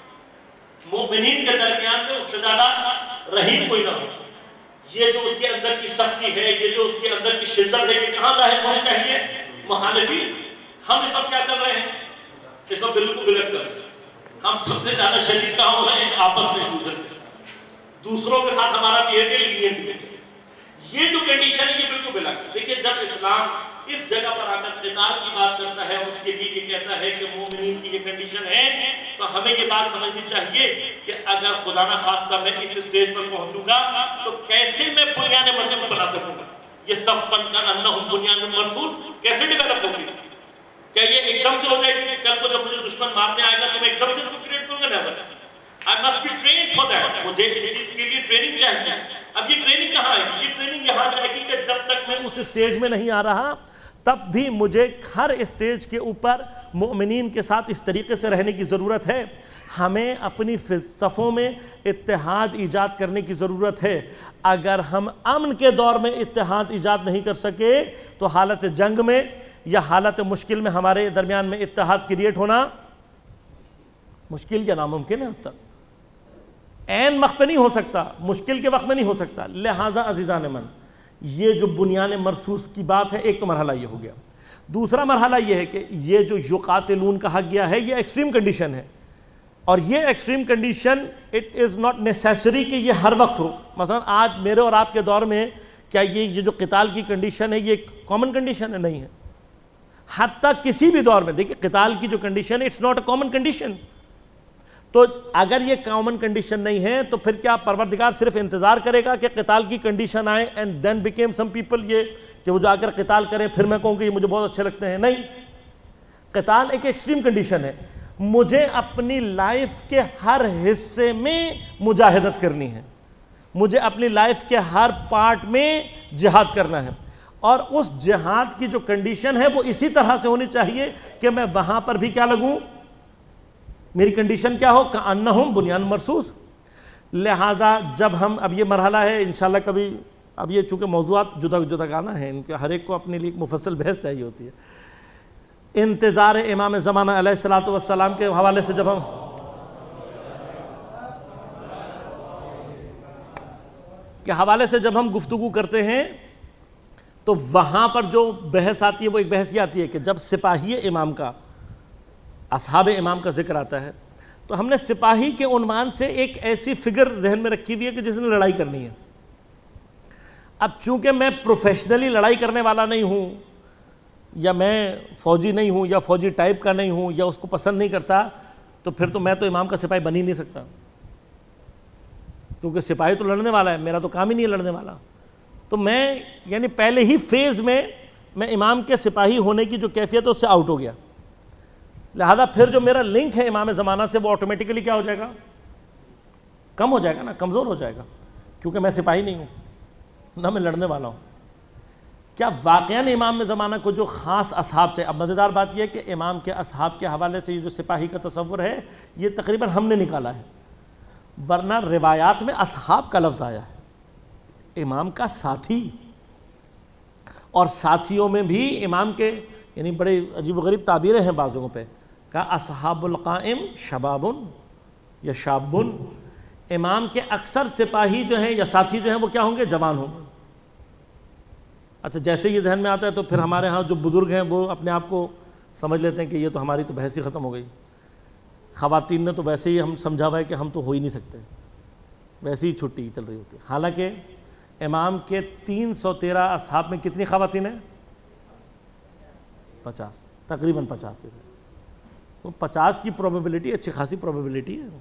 مومنین کے درمیان میں اس سے زیادہ رحیم کوئی نہ ہو. یہ جو اس کے اندر کی سختی ہے، یہ جو اس کے اندر کی شدت ہے، یہ کہاں ظاہر ہونی چاہیے؟ مخالفین. ہم اس وقت کیا کر رہے ہیں؟ اس وقت بالکل برعکس کر رہے ہیں. ہم سب سے زیادہ شدید کہاں ہو رہے ہیں؟ آپس میں دوسروں کے ساتھ ہمارا بیہیویئر لینئنٹ ہے. یہ جو کنڈیشن ہے یہ بالکل برعکس. دیکھیے جب اسلام اس جگہ پر آ کر قتال کی بات کرتا ہے، اس کے لیے یہ کہتا ہے کہ مومنین کی یہ کنڈیشن ہے، تو ہمیں یہ بات سمجھنی چاہیے کہ اگر خدا نہ خواستہ میں اس اسٹیج پر پہنچوں گا تو کیسے میں بنیان مرصوص بنا سکوں گا؟ یہ صفن کأنہم بنیان مرصوص کیسے ڈیولپ ہوگی؟ کیا یہ ایک دم سے ہو جائے گی کہ کل کو جب مجھے دشمن مارنے آئے گا تو میں ایک دم سے اس کو کریٹ کروں گا؟ نہیں. I must be trained for that. مجھے اس چیز کے لیے ٹریننگ چاہیے. اب یہ ٹریننگ کہاں آئے گی؟ یہ ٹریننگ یہاں جائے گی کہ جب تک میں اس اسٹیج میں نہیں آ رہا تب بھی مجھے ہر اسٹیج کے اوپر مؤمنین کے ساتھ اس طریقے سے رہنے کی ضرورت ہے. ہمیں اپنی صفوں میں اتحاد ایجاد کرنے کی ضرورت ہے. اگر ہم امن کے دور میں اتحاد ایجاد نہیں کر سکے تو حالت جنگ میں یا حالت مشکل میں ہمارے درمیان میں اتحاد کریٹ ہونا مشکل یا ناممکن ہے. اب تک عین وقت پہ نہیں ہو سکتا، مشکل کے وقت میں نہیں ہو سکتا. لہٰذا عزیزان من، یہ جو بنیان مرصوص کی بات ہے، ایک تو مرحلہ یہ ہو گیا. دوسرا مرحلہ یہ ہے کہ یہ جو یقاتلون کہا گیا ہے یہ ایکسٹریم کنڈیشن ہے، اور یہ extreme condition it is not necessary کہ یہ ہر وقت ہو. مثلا آج میرے اور آپ کے دور میں کیا یہ جو قتال کی کنڈیشن ہے یہ ایک کامن کنڈیشن ہے؟ نہیں ہے. حتیٰ کسی بھی دور میں دیکھیں قتال کی جو کنڈیشن ہے it's not a common condition. تو اگر یہ کامن کنڈیشن نہیں ہے تو پھر کیا پروردگار صرف انتظار کرے گا کہ قتال کی کنڈیشن آئے and then became some people یہ کہ وہ جا کر قتال کریں پھر میں کہوں کہ یہ مجھے بہت اچھے لگتے ہیں؟ نہیں. قتال ایک ایکسٹریم کنڈیشن ہے. مجھے اپنی لائف کے ہر حصے میں مجاہدت کرنی ہے. مجھے اپنی لائف کے ہر پارٹ میں جہاد کرنا ہے، اور اس جہاد کی جو کنڈیشن ہے وہ اسی طرح سے ہونی چاہیے کہ میں وہاں پر بھی کیا لگوں، میری کنڈیشن کیا ہو، کأنہم بنیان مرصوص۔ لہٰذا جب ہم، اب یہ مرحلہ ہے انشاءاللہ کبھی، اب یہ چونکہ موضوعات جدا جدا گانا ہے، ان کے ہر ایک کو اپنے لیے ایک مفصل بحث چاہیے ہوتی ہے۔ انتظار امام زمانہ علیہ السلام کے حوالے سے جب ہم گفتگو کرتے ہیں تو وہاں پر جو بحث آتی ہے وہ ایک بحث یہ آتی ہے کہ جب سپاہی امام کا، اصحاب امام کا ذکر آتا ہے تو ہم نے سپاہی کے عنوان سے ایک ایسی فگر ذہن میں رکھی ہوئی ہے کہ جس نے لڑائی کرنی ہے۔ اب چونکہ میں پروفیشنلی لڑائی کرنے والا نہیں ہوں، یا میں فوجی نہیں ہوں، یا فوجی ٹائپ کا نہیں ہوں، یا اس کو پسند نہیں کرتا، تو پھر تو میں تو امام کا سپاہی بن ہی نہیں سکتا، کیونکہ سپاہی تو لڑنے والا ہے، میرا تو کام ہی نہیں ہے لڑنے والا۔ تو میں یعنی پہلے ہی فیز میں امام کے سپاہی ہونے کی جو کیفیت ہے اس سے آؤٹ ہو گیا، لہذا پھر جو میرا لنک ہے امام زمانہ سے وہ آٹومیٹیکلی کیا ہو جائے گا، کم ہو جائے گا نا، کمزور ہو جائے گا، کیونکہ میں سپاہی نہیں ہوں، نہ میں لڑنے والا ہوں۔ کیا واقعاً امام زمانہ کو جو خاص اصحاب تھے، اب مزیدار بات یہ ہے کہ امام کے اصحاب کے حوالے سے یہ جو سپاہی کا تصور ہے یہ تقریباً ہم نے نکالا ہے، ورنہ روایات میں اصحاب کا لفظ آیا ہے، امام کا ساتھی، اور ساتھیوں میں بھی امام کے یعنی بڑے عجیب و غریب تعبیریں ہیں بعضوں پہ، کہا اصحاب القائم شبابن یا شابن، امام کے اکثر سپاہی جو ہیں یا ساتھی جو ہیں وہ کیا ہوں گے، جوان ہوں گے۔ اچھا جیسے یہ ذہن میں آتا ہے تو پھر ہمارے ہاں جو بزرگ ہیں وہ اپنے آپ کو سمجھ لیتے ہیں کہ یہ تو ہماری تو بحث ہی ختم ہو گئی، خواتین نے تو ویسے ہی ہم سمجھا ہوا ہے کہ ہم تو ہو ہی نہیں سکتے، ویسے ہی چھٹی چل رہی ہوتی ہے۔ حالانکہ امام کے 313 اصحاب میں کتنی خواتین ہیں، 50، تقریباً 50 ہے، تو 50 کی پروبیبلٹی اچھی خاصی پروبیبلٹی ہے،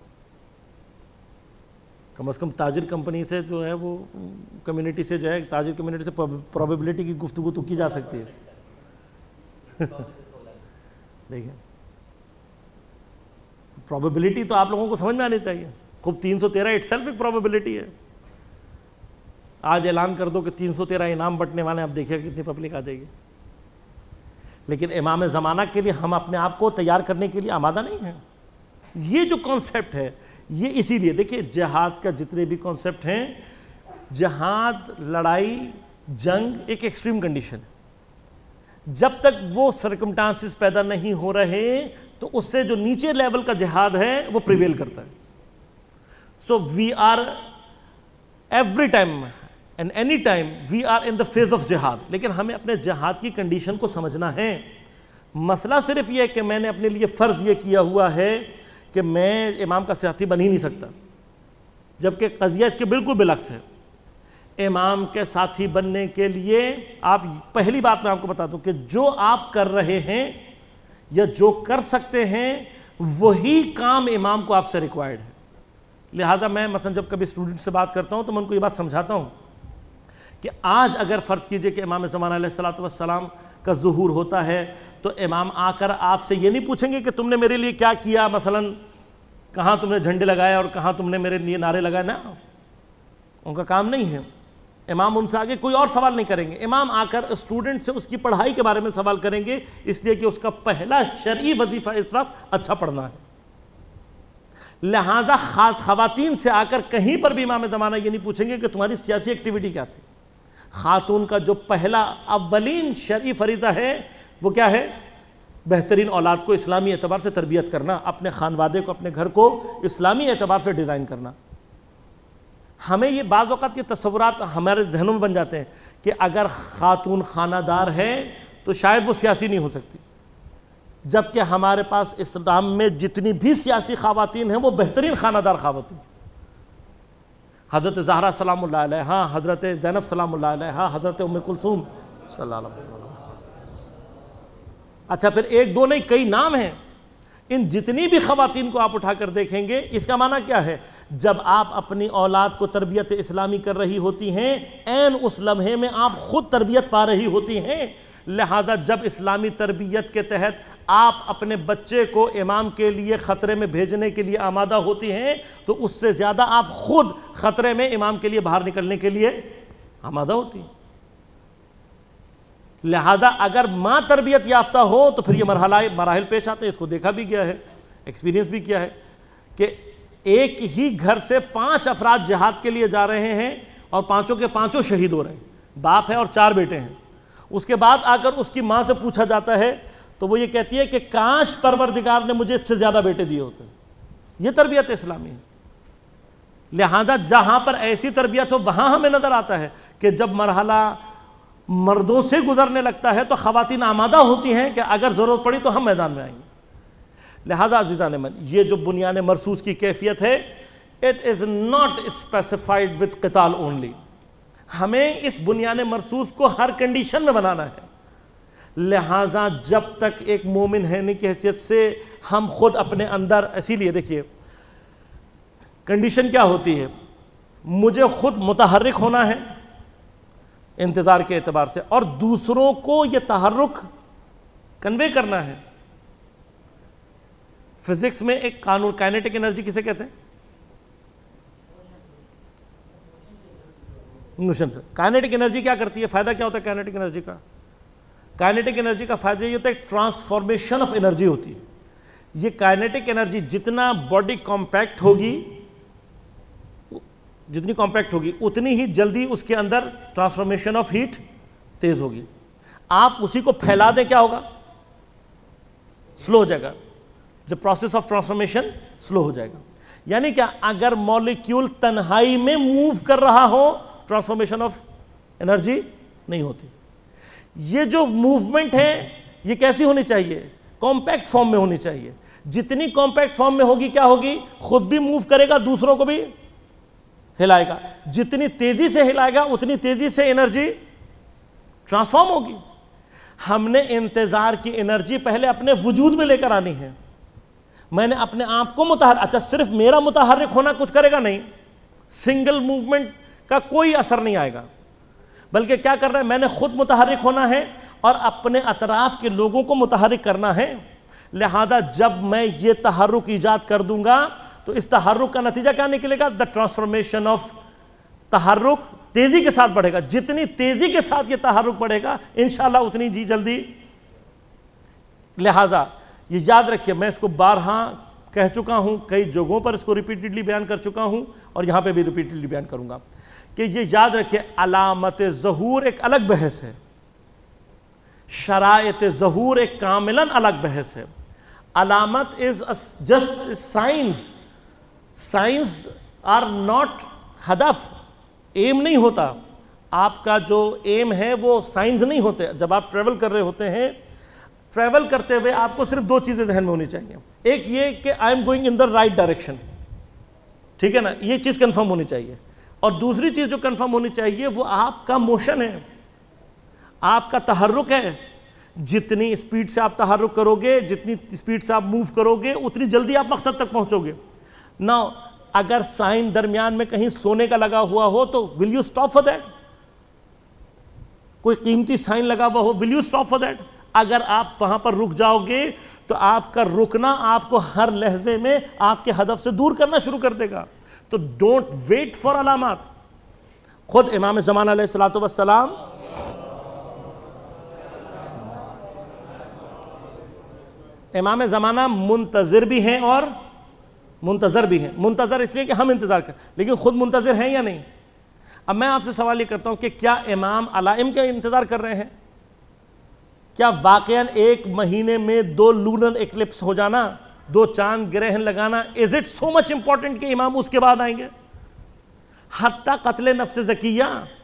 کم از کم تاجر کمپنی سے جو ہے وہ کمیونٹی سے جو ہے تاجر کمیونٹی سے پروبیبلٹی کی گفتگو تو کی جا سکتی ہے۔ دیکھیں پروبیبلٹی تو آپ لوگوں کو سمجھ میں آنی چاہیے، خوب 313 اٹ سیلف ایک پروبیبلٹی ہے۔ آج اعلان کر دو کہ 313 انعام بٹنے والے ہیں، اب دیکھیے کتنی پبلک آ جائے گی، لیکن امام زمانہ کے لیے ہم اپنے آپ کو تیار کرنے کے لیے آمادہ نہیں ہیں۔ یہ جو کانسیپٹ ہے یہ اسی لیے دیکھیے جہاد کا جتنے بھی کانسیپٹ ہیں، جہاد، لڑائی، جنگ ایک ایکسٹریم کنڈیشن ہے، جب تک وہ سرکمٹانسز پیدا نہیں ہو رہے تو اس سے جو نیچے لیول کا جہاد ہے وہ پریویل کرتا ہے۔ So we are every time and any time we are in the phase of جہاد، لیکن ہمیں اپنے جہاد کی کنڈیشن کو سمجھنا ہے۔ مسئلہ صرف یہ ہے کہ میں نے اپنے لیے فرض یہ کیا ہوا ہے کہ میں امام کا ساتھی بن ہی نہیں سکتا، جبکہ قضیہ اس کے بالکل بالعکس ہے۔ امام کے ساتھی بننے کے لیے آپ پہلی بات میں آپ کو بتا دوں کہ جو آپ کر رہے ہیں یا جو کر سکتے ہیں وہی کام امام کو آپ سے ریکوائرڈ ہے۔ لہٰذا میں مثلا جب کبھی اسٹوڈنٹ سے بات کرتا ہوں تو میں ان کو یہ بات سمجھاتا ہوں کہ آج اگر فرض کیجئے کہ امام زمانہ علیہ السلام کا ظہور ہوتا ہے تو امام آ کر آپ سے یہ نہیں پوچھیں گے کہ تم نے میرے لیے کیا کیا، مثلا کہاں تم نے جھنڈے لگائے اور کہاں تم نے میرے لیے نعرے لگائے، نا، ان کا کام نہیں ہے۔ امام ان سے آگے کوئی اور سوال نہیں کریں گے، امام آ کر اسٹوڈنٹ سے اس کی پڑھائی کے بارے میں سوال کریں گے، اس لیے کہ اس کا پہلا شرعی وظیفہ اس وقت اچھا پڑھنا ہے۔ لہٰذا خواتین سے آ کر کہیں پر بھی امام زمانہ یہ نہیں پوچھیں گے کہ تمہاری سیاسی ایکٹیویٹی کیا تھی۔ خاتون کا جو پہلا اولین شرعی فریضہ ہے وہ کیا ہے؟ بہترین اولاد کو اسلامی اعتبار سے تربیت کرنا، اپنے خانوادے کو، اپنے گھر کو اسلامی اعتبار سے ڈیزائن کرنا۔ ہمیں یہ بعض اوقات یہ تصورات ہمارے ذہنوں میں بن جاتے ہیں کہ اگر خاتون خانہ دار ہے تو شاید وہ سیاسی نہیں ہو سکتی، جبکہ ہمارے پاس اسلام میں جتنی بھی سیاسی خواتین ہیں وہ بہترین خانہ دار خواتین، حضرت زہرا سلام اللہ علیہا، حضرت زینب سلام اللہ علیہا، حضرت ام کلثوم صلی اللہ علیہ وسلم۔ اچھا پھر ایک دو نہیں کئی نام ہیں، ان جتنی بھی خواتین کو آپ اٹھا کر دیکھیں گے، اس کا معنی کیا ہے؟ جب آپ اپنی اولاد کو تربیت اسلامی کر رہی ہوتی ہیں، عین اس لمحے میں آپ خود تربیت پا رہی ہوتی ہیں، لہٰذا جب اسلامی تربیت کے تحت آپ اپنے بچے کو امام کے لیے خطرے میں بھیجنے کے لیے آمادہ ہوتی ہیں تو اس سے زیادہ آپ خود خطرے میں امام کے لیے باہر نکلنے کے لیے آمادہ ہوتی ہیں۔ لہذا اگر ماں تربیت یافتہ ہو تو پھر یہ مراحل پیش آتے ہیں، اس کو دیکھا بھی گیا ہے، ایکسپیرینس بھی کیا ہے کہ ایک ہی گھر سے 5 افراد جہاد کے لیے جا رہے ہیں اور 5 کے 5 شہید ہو رہے ہیں، باپ ہے اور 4 بیٹے ہیں۔ اس کے بعد آ کر اس کی ماں سے پوچھا جاتا ہے تو وہ یہ کہتی ہے کہ کاش پروردگار نے مجھے اس سے زیادہ بیٹے دیے ہوتے۔ یہ تربیت اسلامی ہے۔ لہذا جہاں پر ایسی تربیت ہو وہاں ہمیں نظر آتا ہے کہ جب مرحلہ مردوں سے گزرنے لگتا ہے تو خواتین آمادہ ہوتی ہیں کہ اگر ضرورت پڑی تو ہم میدان میں آئیں گے۔ لہذا عزیزان من، یہ جو بنیان مرصوص کی کیفیت ہے it is not specified with قتال only، ہمیں اس بنیان مرصوص کو ہر کنڈیشن میں بنانا ہے۔ لہٰذا جب تک ایک مومن ہونے کی حیثیت سے ہم خود اپنے اندر، اسی لیے دیکھیے کنڈیشن کیا ہوتی ہے، مجھے خود متحرک ہونا ہے انتظار کے اعتبار سے، اور دوسروں کو یہ تحرک کنوے کرنا ہے۔ فزکس میں ایک قانون، کائنیٹک انرجی کسے کہتے ہیں؟ موشن سے۔ کائنیٹک انرجی کیا کرتی ہے؟ فائدہ کیا ہوتا ہے کائنیٹک انرجی کا؟ کائنیٹک انرجی کا فائدہ یہ ہوتا ہے ٹرانسفارمیشن آف انرجی ہوتی ہے۔ یہ کائنیٹک انرجی جتنا باڈی کمپیکٹ ہوگی، جتنی کمپیکٹ ہوگی اتنی ہی جلدی اس کے اندر ٹرانسفارمیشن آف ہیٹ تیز ہوگی۔ آپ اسی کو پھیلا دیں کیا ہوگا؟ سلو ہو جائے گا۔ the process of transformation slow ہو جائے گا۔ یعنی کیا؟ اگر مولیکیول تنہائی میں موو کر رہا ہو ٹرانسفارمیشن آف انرجی نہیں ہوتی۔ یہ جو موومنٹ ہے یہ کیسی ہونی چاہیے؟ کمپیکٹ فارم میں ہونی چاہیے۔ جتنی کمپیکٹ فارم میں ہوگی کیا ہوگی؟ خود بھی موو کرے گا، دوسروں کو بھی ہلائے گا۔ جتنی تیزی سے ہلائے گا اتنی تیزی سے انرجی ٹرانسفارم ہوگی۔ ہم نے انتظار کی انرجی پہلے اپنے وجود میں لے کر آنی ہے۔ میں نے اپنے آپ کو متحرک، اچھا صرف میرا متحرک ہونا کچھ کرے گا نہیں، سنگل موومنٹ کا کوئی اثر نہیں آئے گا، بلکہ کیا کرنا ہے؟ میں نے خود متحرک ہونا ہے اور اپنے اطراف کے لوگوں کو متحرک کرنا ہے۔ لہذا جب میں یہ تحرک ایجاد کر دوں گا تو اس تحرک کا نتیجہ کیا نکلے گا؟ دا ٹرانسفارمیشن آف، تحرک تیزی کے ساتھ بڑھے گا۔ جتنی تیزی کے ساتھ یہ تحرک بڑھے گا انشاءاللہ اتنی جلدی۔ لہذا یہ یاد رکھیے، میں اس کو بارہا کہہ چکا ہوں، کئی جگہوں پر اس کو ریپیٹڈلی بیان کر چکا ہوں اور یہاں پہ بھی ریپیٹڈلی بیان کروں گا کہ یہ یاد رکھیے علامت ظہور ایک الگ بحث ہے، شرائط ظہور ایک کاملاً الگ بحث ہے۔ علامت is just science, science are not ہدف، ایم نہیں ہوتا۔ آپ کا جو ایم ہے وہ سائنس نہیں ہوتے۔ جب آپ ٹریول کر رہے ہوتے ہیں، ٹریول کرتے ہوئے آپ کو صرف 2 چیزیں ذہن میں ہونی چاہیے۔ ایک یہ کہ I'm going in the right direction, ٹھیک ہے نا، یہ چیز کنفرم ہونی چاہیے۔ اور دوسری چیز جو کنفرم ہونی چاہیے وہ آپ کا موشن ہے، آپ کا تحرک ہے۔ جتنی اسپیڈ سے آپ تحرک کرو گے، جتنی اسپیڈ سے آپ موو کرو گے اتنی جلدی آپ مقصد تک پہنچو گے۔ نا اگر سائن درمیان میں کہیں سونے کا لگا ہوا ہو تو will you stop for that? کوئی قیمتی سائن لگا ہوا ہو، will you stop for that? اگر آپ وہاں پر رک جاؤ گے تو آپ کا رکنا آپ کو ہر لحظے میں آپ کے ہدف سے دور کرنا شروع کر دے گا۔ تو ڈونٹ ویٹ فار علامات۔ خود امام زمان علیہ الصلوۃ والسلام امام زمانہ منتظر بھی ہیں اور منتظر بھی ہیں۔ منتظر اس لیے کہ ہم انتظار کریں، لیکن خود منتظر ہیں یا نہیں؟ اب میں آپ سے سوال یہ کرتا ہوں کہ کیا امام علائم کا انتظار کر رہے ہیں؟ کیا واقعاً 1 مہینے میں 2 لونر ایکلپس ہو جانا، 2 چاند گرہن لگانا، is it so much important کہ امام اس کے بعد آئیں گے؟ حتیٰ قتل نفس زکیہ،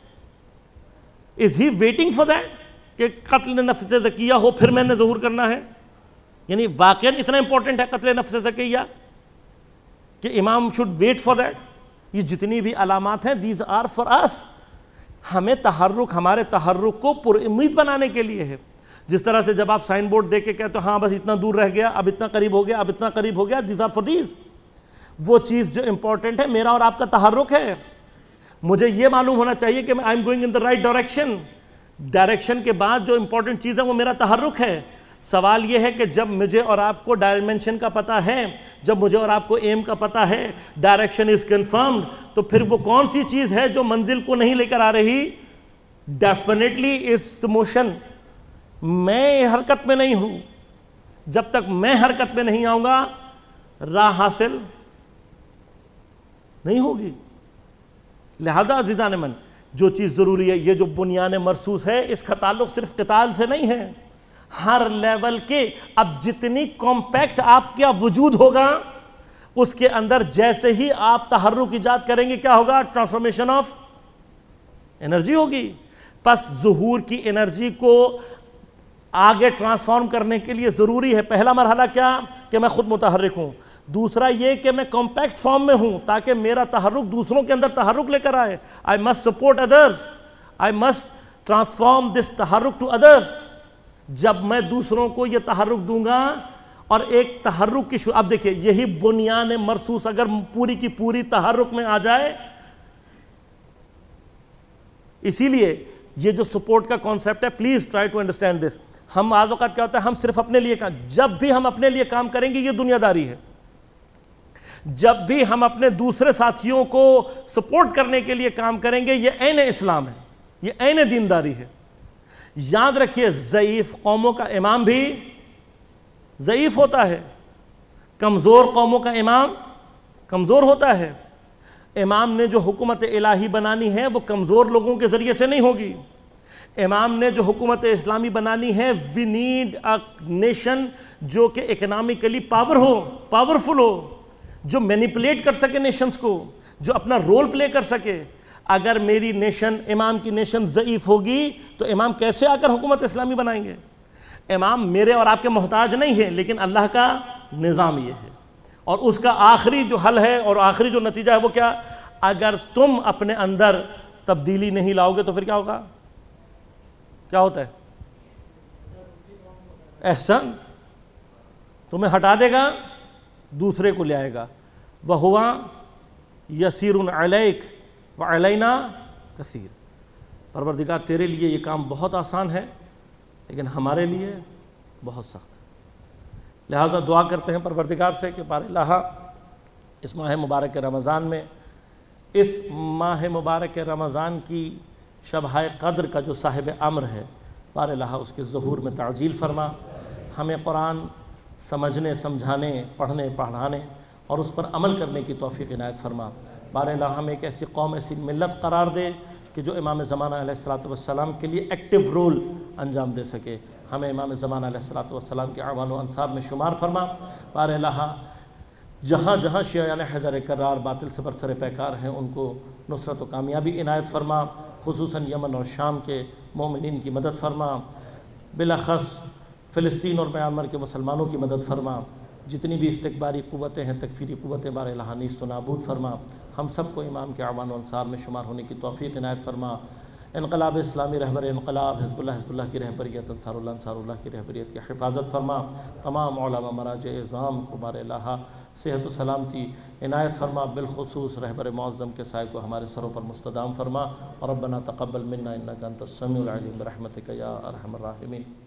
is he waiting for that کہ قتل نفس زکیہ ہو پھر میں نے ظہور کرنا ہے؟ یعنی واقعاً اتنا امپورٹنٹ ہے قتل نفس زکیہ کہ امام شوڈ ویٹ فار دیٹ؟ یہ جتنی بھی علامات ہیں دیز آر فار اس، ہمیں تحرک، ہمارے تحرک کو پر امید بنانے کے لیے ہے۔ جس طرح سے جب آپ سائن بورڈ دیکھ کے کہتے ہو ہاں بس اتنا دور رہ گیا، اب اتنا قریب ہو گیا، اب اتنا قریب ہو گیا، دیز آر فار دیز۔ وہ چیز جو امپورٹنٹ ہے میرا اور آپ کا تحرک ہے۔ مجھے یہ معلوم ہونا چاہیے کہ I'm going in the right direction. Direction کے بعد جو امپورٹنٹ چیز ہے وہ میرا تحرک ہے. سوال یہ ہے کہ جب مجھے اور آپ کو ڈائمنشن کا پتہ ہے, جب مجھے اور آپ کو ایم کا پتہ ہے, ڈائریکشن از کنفرمڈ, تو پھر وہ کون سی چیز ہے جو منزل کو نہیں لے کر آ رہی؟ Definitely is motion. میں حرکت میں نہیں ہوں. جب تک میں حرکت میں نہیں آؤں گا راہ حاصل نہیں ہوگی. لہذا عزیزان من, جو چیز ضروری ہے, یہ جو بنیان مرصوص ہے, اس کا تعلق صرف قتال سے نہیں ہے. ہر لیول کے, اب جتنی کمپیکٹ آپ کا وجود ہوگا اس کے اندر جیسے ہی آپ تحرک ایجاد کریں گے کیا ہوگا؟ ٹرانسفارمیشن آف انرجی ہوگی. پس ظہور کی انرجی کو آگے ٹرانسفارم کرنے کے لیے ضروری ہے پہلا مرحلہ کیا؟ کہ میں خود متحرک ہوں. دوسرا یہ کہ میں کمپیکٹ فارم میں ہوں تاکہ میرا تحرک دوسروں کے اندر تحرک لے کر آئے. I must support others. I must transform this تحرک to others. جب میں دوسروں کو یہ تحرک دوں گا اور ایک تحرک کی اب دیکھیں یہی بنیان مرصوص اگر پوری کی پوری تحرک میں آ جائے. اسی لیے یہ جو سپورٹ کا کانسیپٹ ہے, please try to understand this. ہم بعض اوقات کیا ہوتا ہے, ہم صرف اپنے لیے کام, جب بھی ہم اپنے لیے کام کریں گے یہ دنیا داری ہے. جب بھی ہم اپنے دوسرے ساتھیوں کو سپورٹ کرنے کے لیے کام کریں گے یہ عین اسلام ہے, یہ عین دینداری ہے. یاد رکھیے ضعیف قوموں کا امام بھی ضعیف ہوتا ہے, کمزور قوموں کا امام کمزور ہوتا ہے. امام نے جو حکومت الہی بنانی ہے وہ کمزور لوگوں کے ذریعے سے نہیں ہوگی. امام نے جو حکومت اسلامی بنانی ہے, وی نیڈ اے نیشن جو کہ اکنامکلی پاورفل ہو, جو مینیپولیٹ کر سکے نیشنز کو, جو اپنا رول پلے کر سکے. اگر میری نیشن, امام کی نیشن ضعیف ہوگی تو امام کیسے آ کر حکومت اسلامی بنائیں گے؟ امام میرے اور آپ کے محتاج نہیں ہے, لیکن اللہ کا نظام یہ ہے. اور اس کا آخری جو حل ہے اور آخری جو نتیجہ ہے وہ کیا؟ اگر تم اپنے اندر تبدیلی نہیں لاؤ گے تو پھر کیا ہوگا؟ کیا ہوتا ہے؟ احسان تمہیں ہٹا دے گا, دوسرے کو لے آئے گا. وَهُوَ يَسِيرٌ عَلَيْكَ وَعَلَيْنَا كَثِيرٌ. پروردگار تیرے لیے یہ کام بہت آسان ہے لیکن ہمارے لیے بہت سخت. لہذا دعا کرتے ہیں پروردگار سے کہ بار الہ اس ماہ مبارک رمضان میں, اس ماہ مبارک رمضان کی شبہ قدر کا جو صاحب امر ہے, بار الہ اس کے ظہور میں تعجیل فرما. ہمیں قرآن سمجھنے, سمجھانے, پڑھنے, پڑھانے اور اس پر عمل کرنے کی توفیق عنایت فرما. بار الہ ہم ایک ایسی قوم, ایسی ملت قرار دے کہ جو امام زمانہ علیہ الصلوۃ والسلام کے لیے ایکٹیو رول انجام دے سکے. ہمیں امام زمانہ علیہ الصلوۃ والسلام کے اعوان و انصاب میں شمار فرما. بار الہ جہاں جہاں شیعان حیدر کرار باطل سے برسر پیکار ہیں ان کو نصرت و کامیابی عنایت فرما. خصوصاً یمن اور شام کے مومنین کی مدد فرما. بالاخص فلسطین اور میانمار کے مسلمانوں کی مدد فرما. جتنی بھی استکباری قوتیں ہیں, تکفیری قوتیں, بار الہ نیست و نابود فرما. ہم سب کو امام کے اعوان و انصار میں شمار ہونے کی توفیق عنایت فرما. انقلاب اسلامی رہبر انقلاب, حزب اللہ کی رہبریت, انصار اللہ کی رہبریت کی حفاظت فرما. تمام علماء مراجع اعظام کو بار الہ صحت و سلامتی عنایت فرما. بالخصوص رہبر معظم کے سائے کو ہمارے سروں پر مستدام فرما. ربنا تقبل منا انک انت السمیع العلیم برحمتک یا ارحم الراحمین.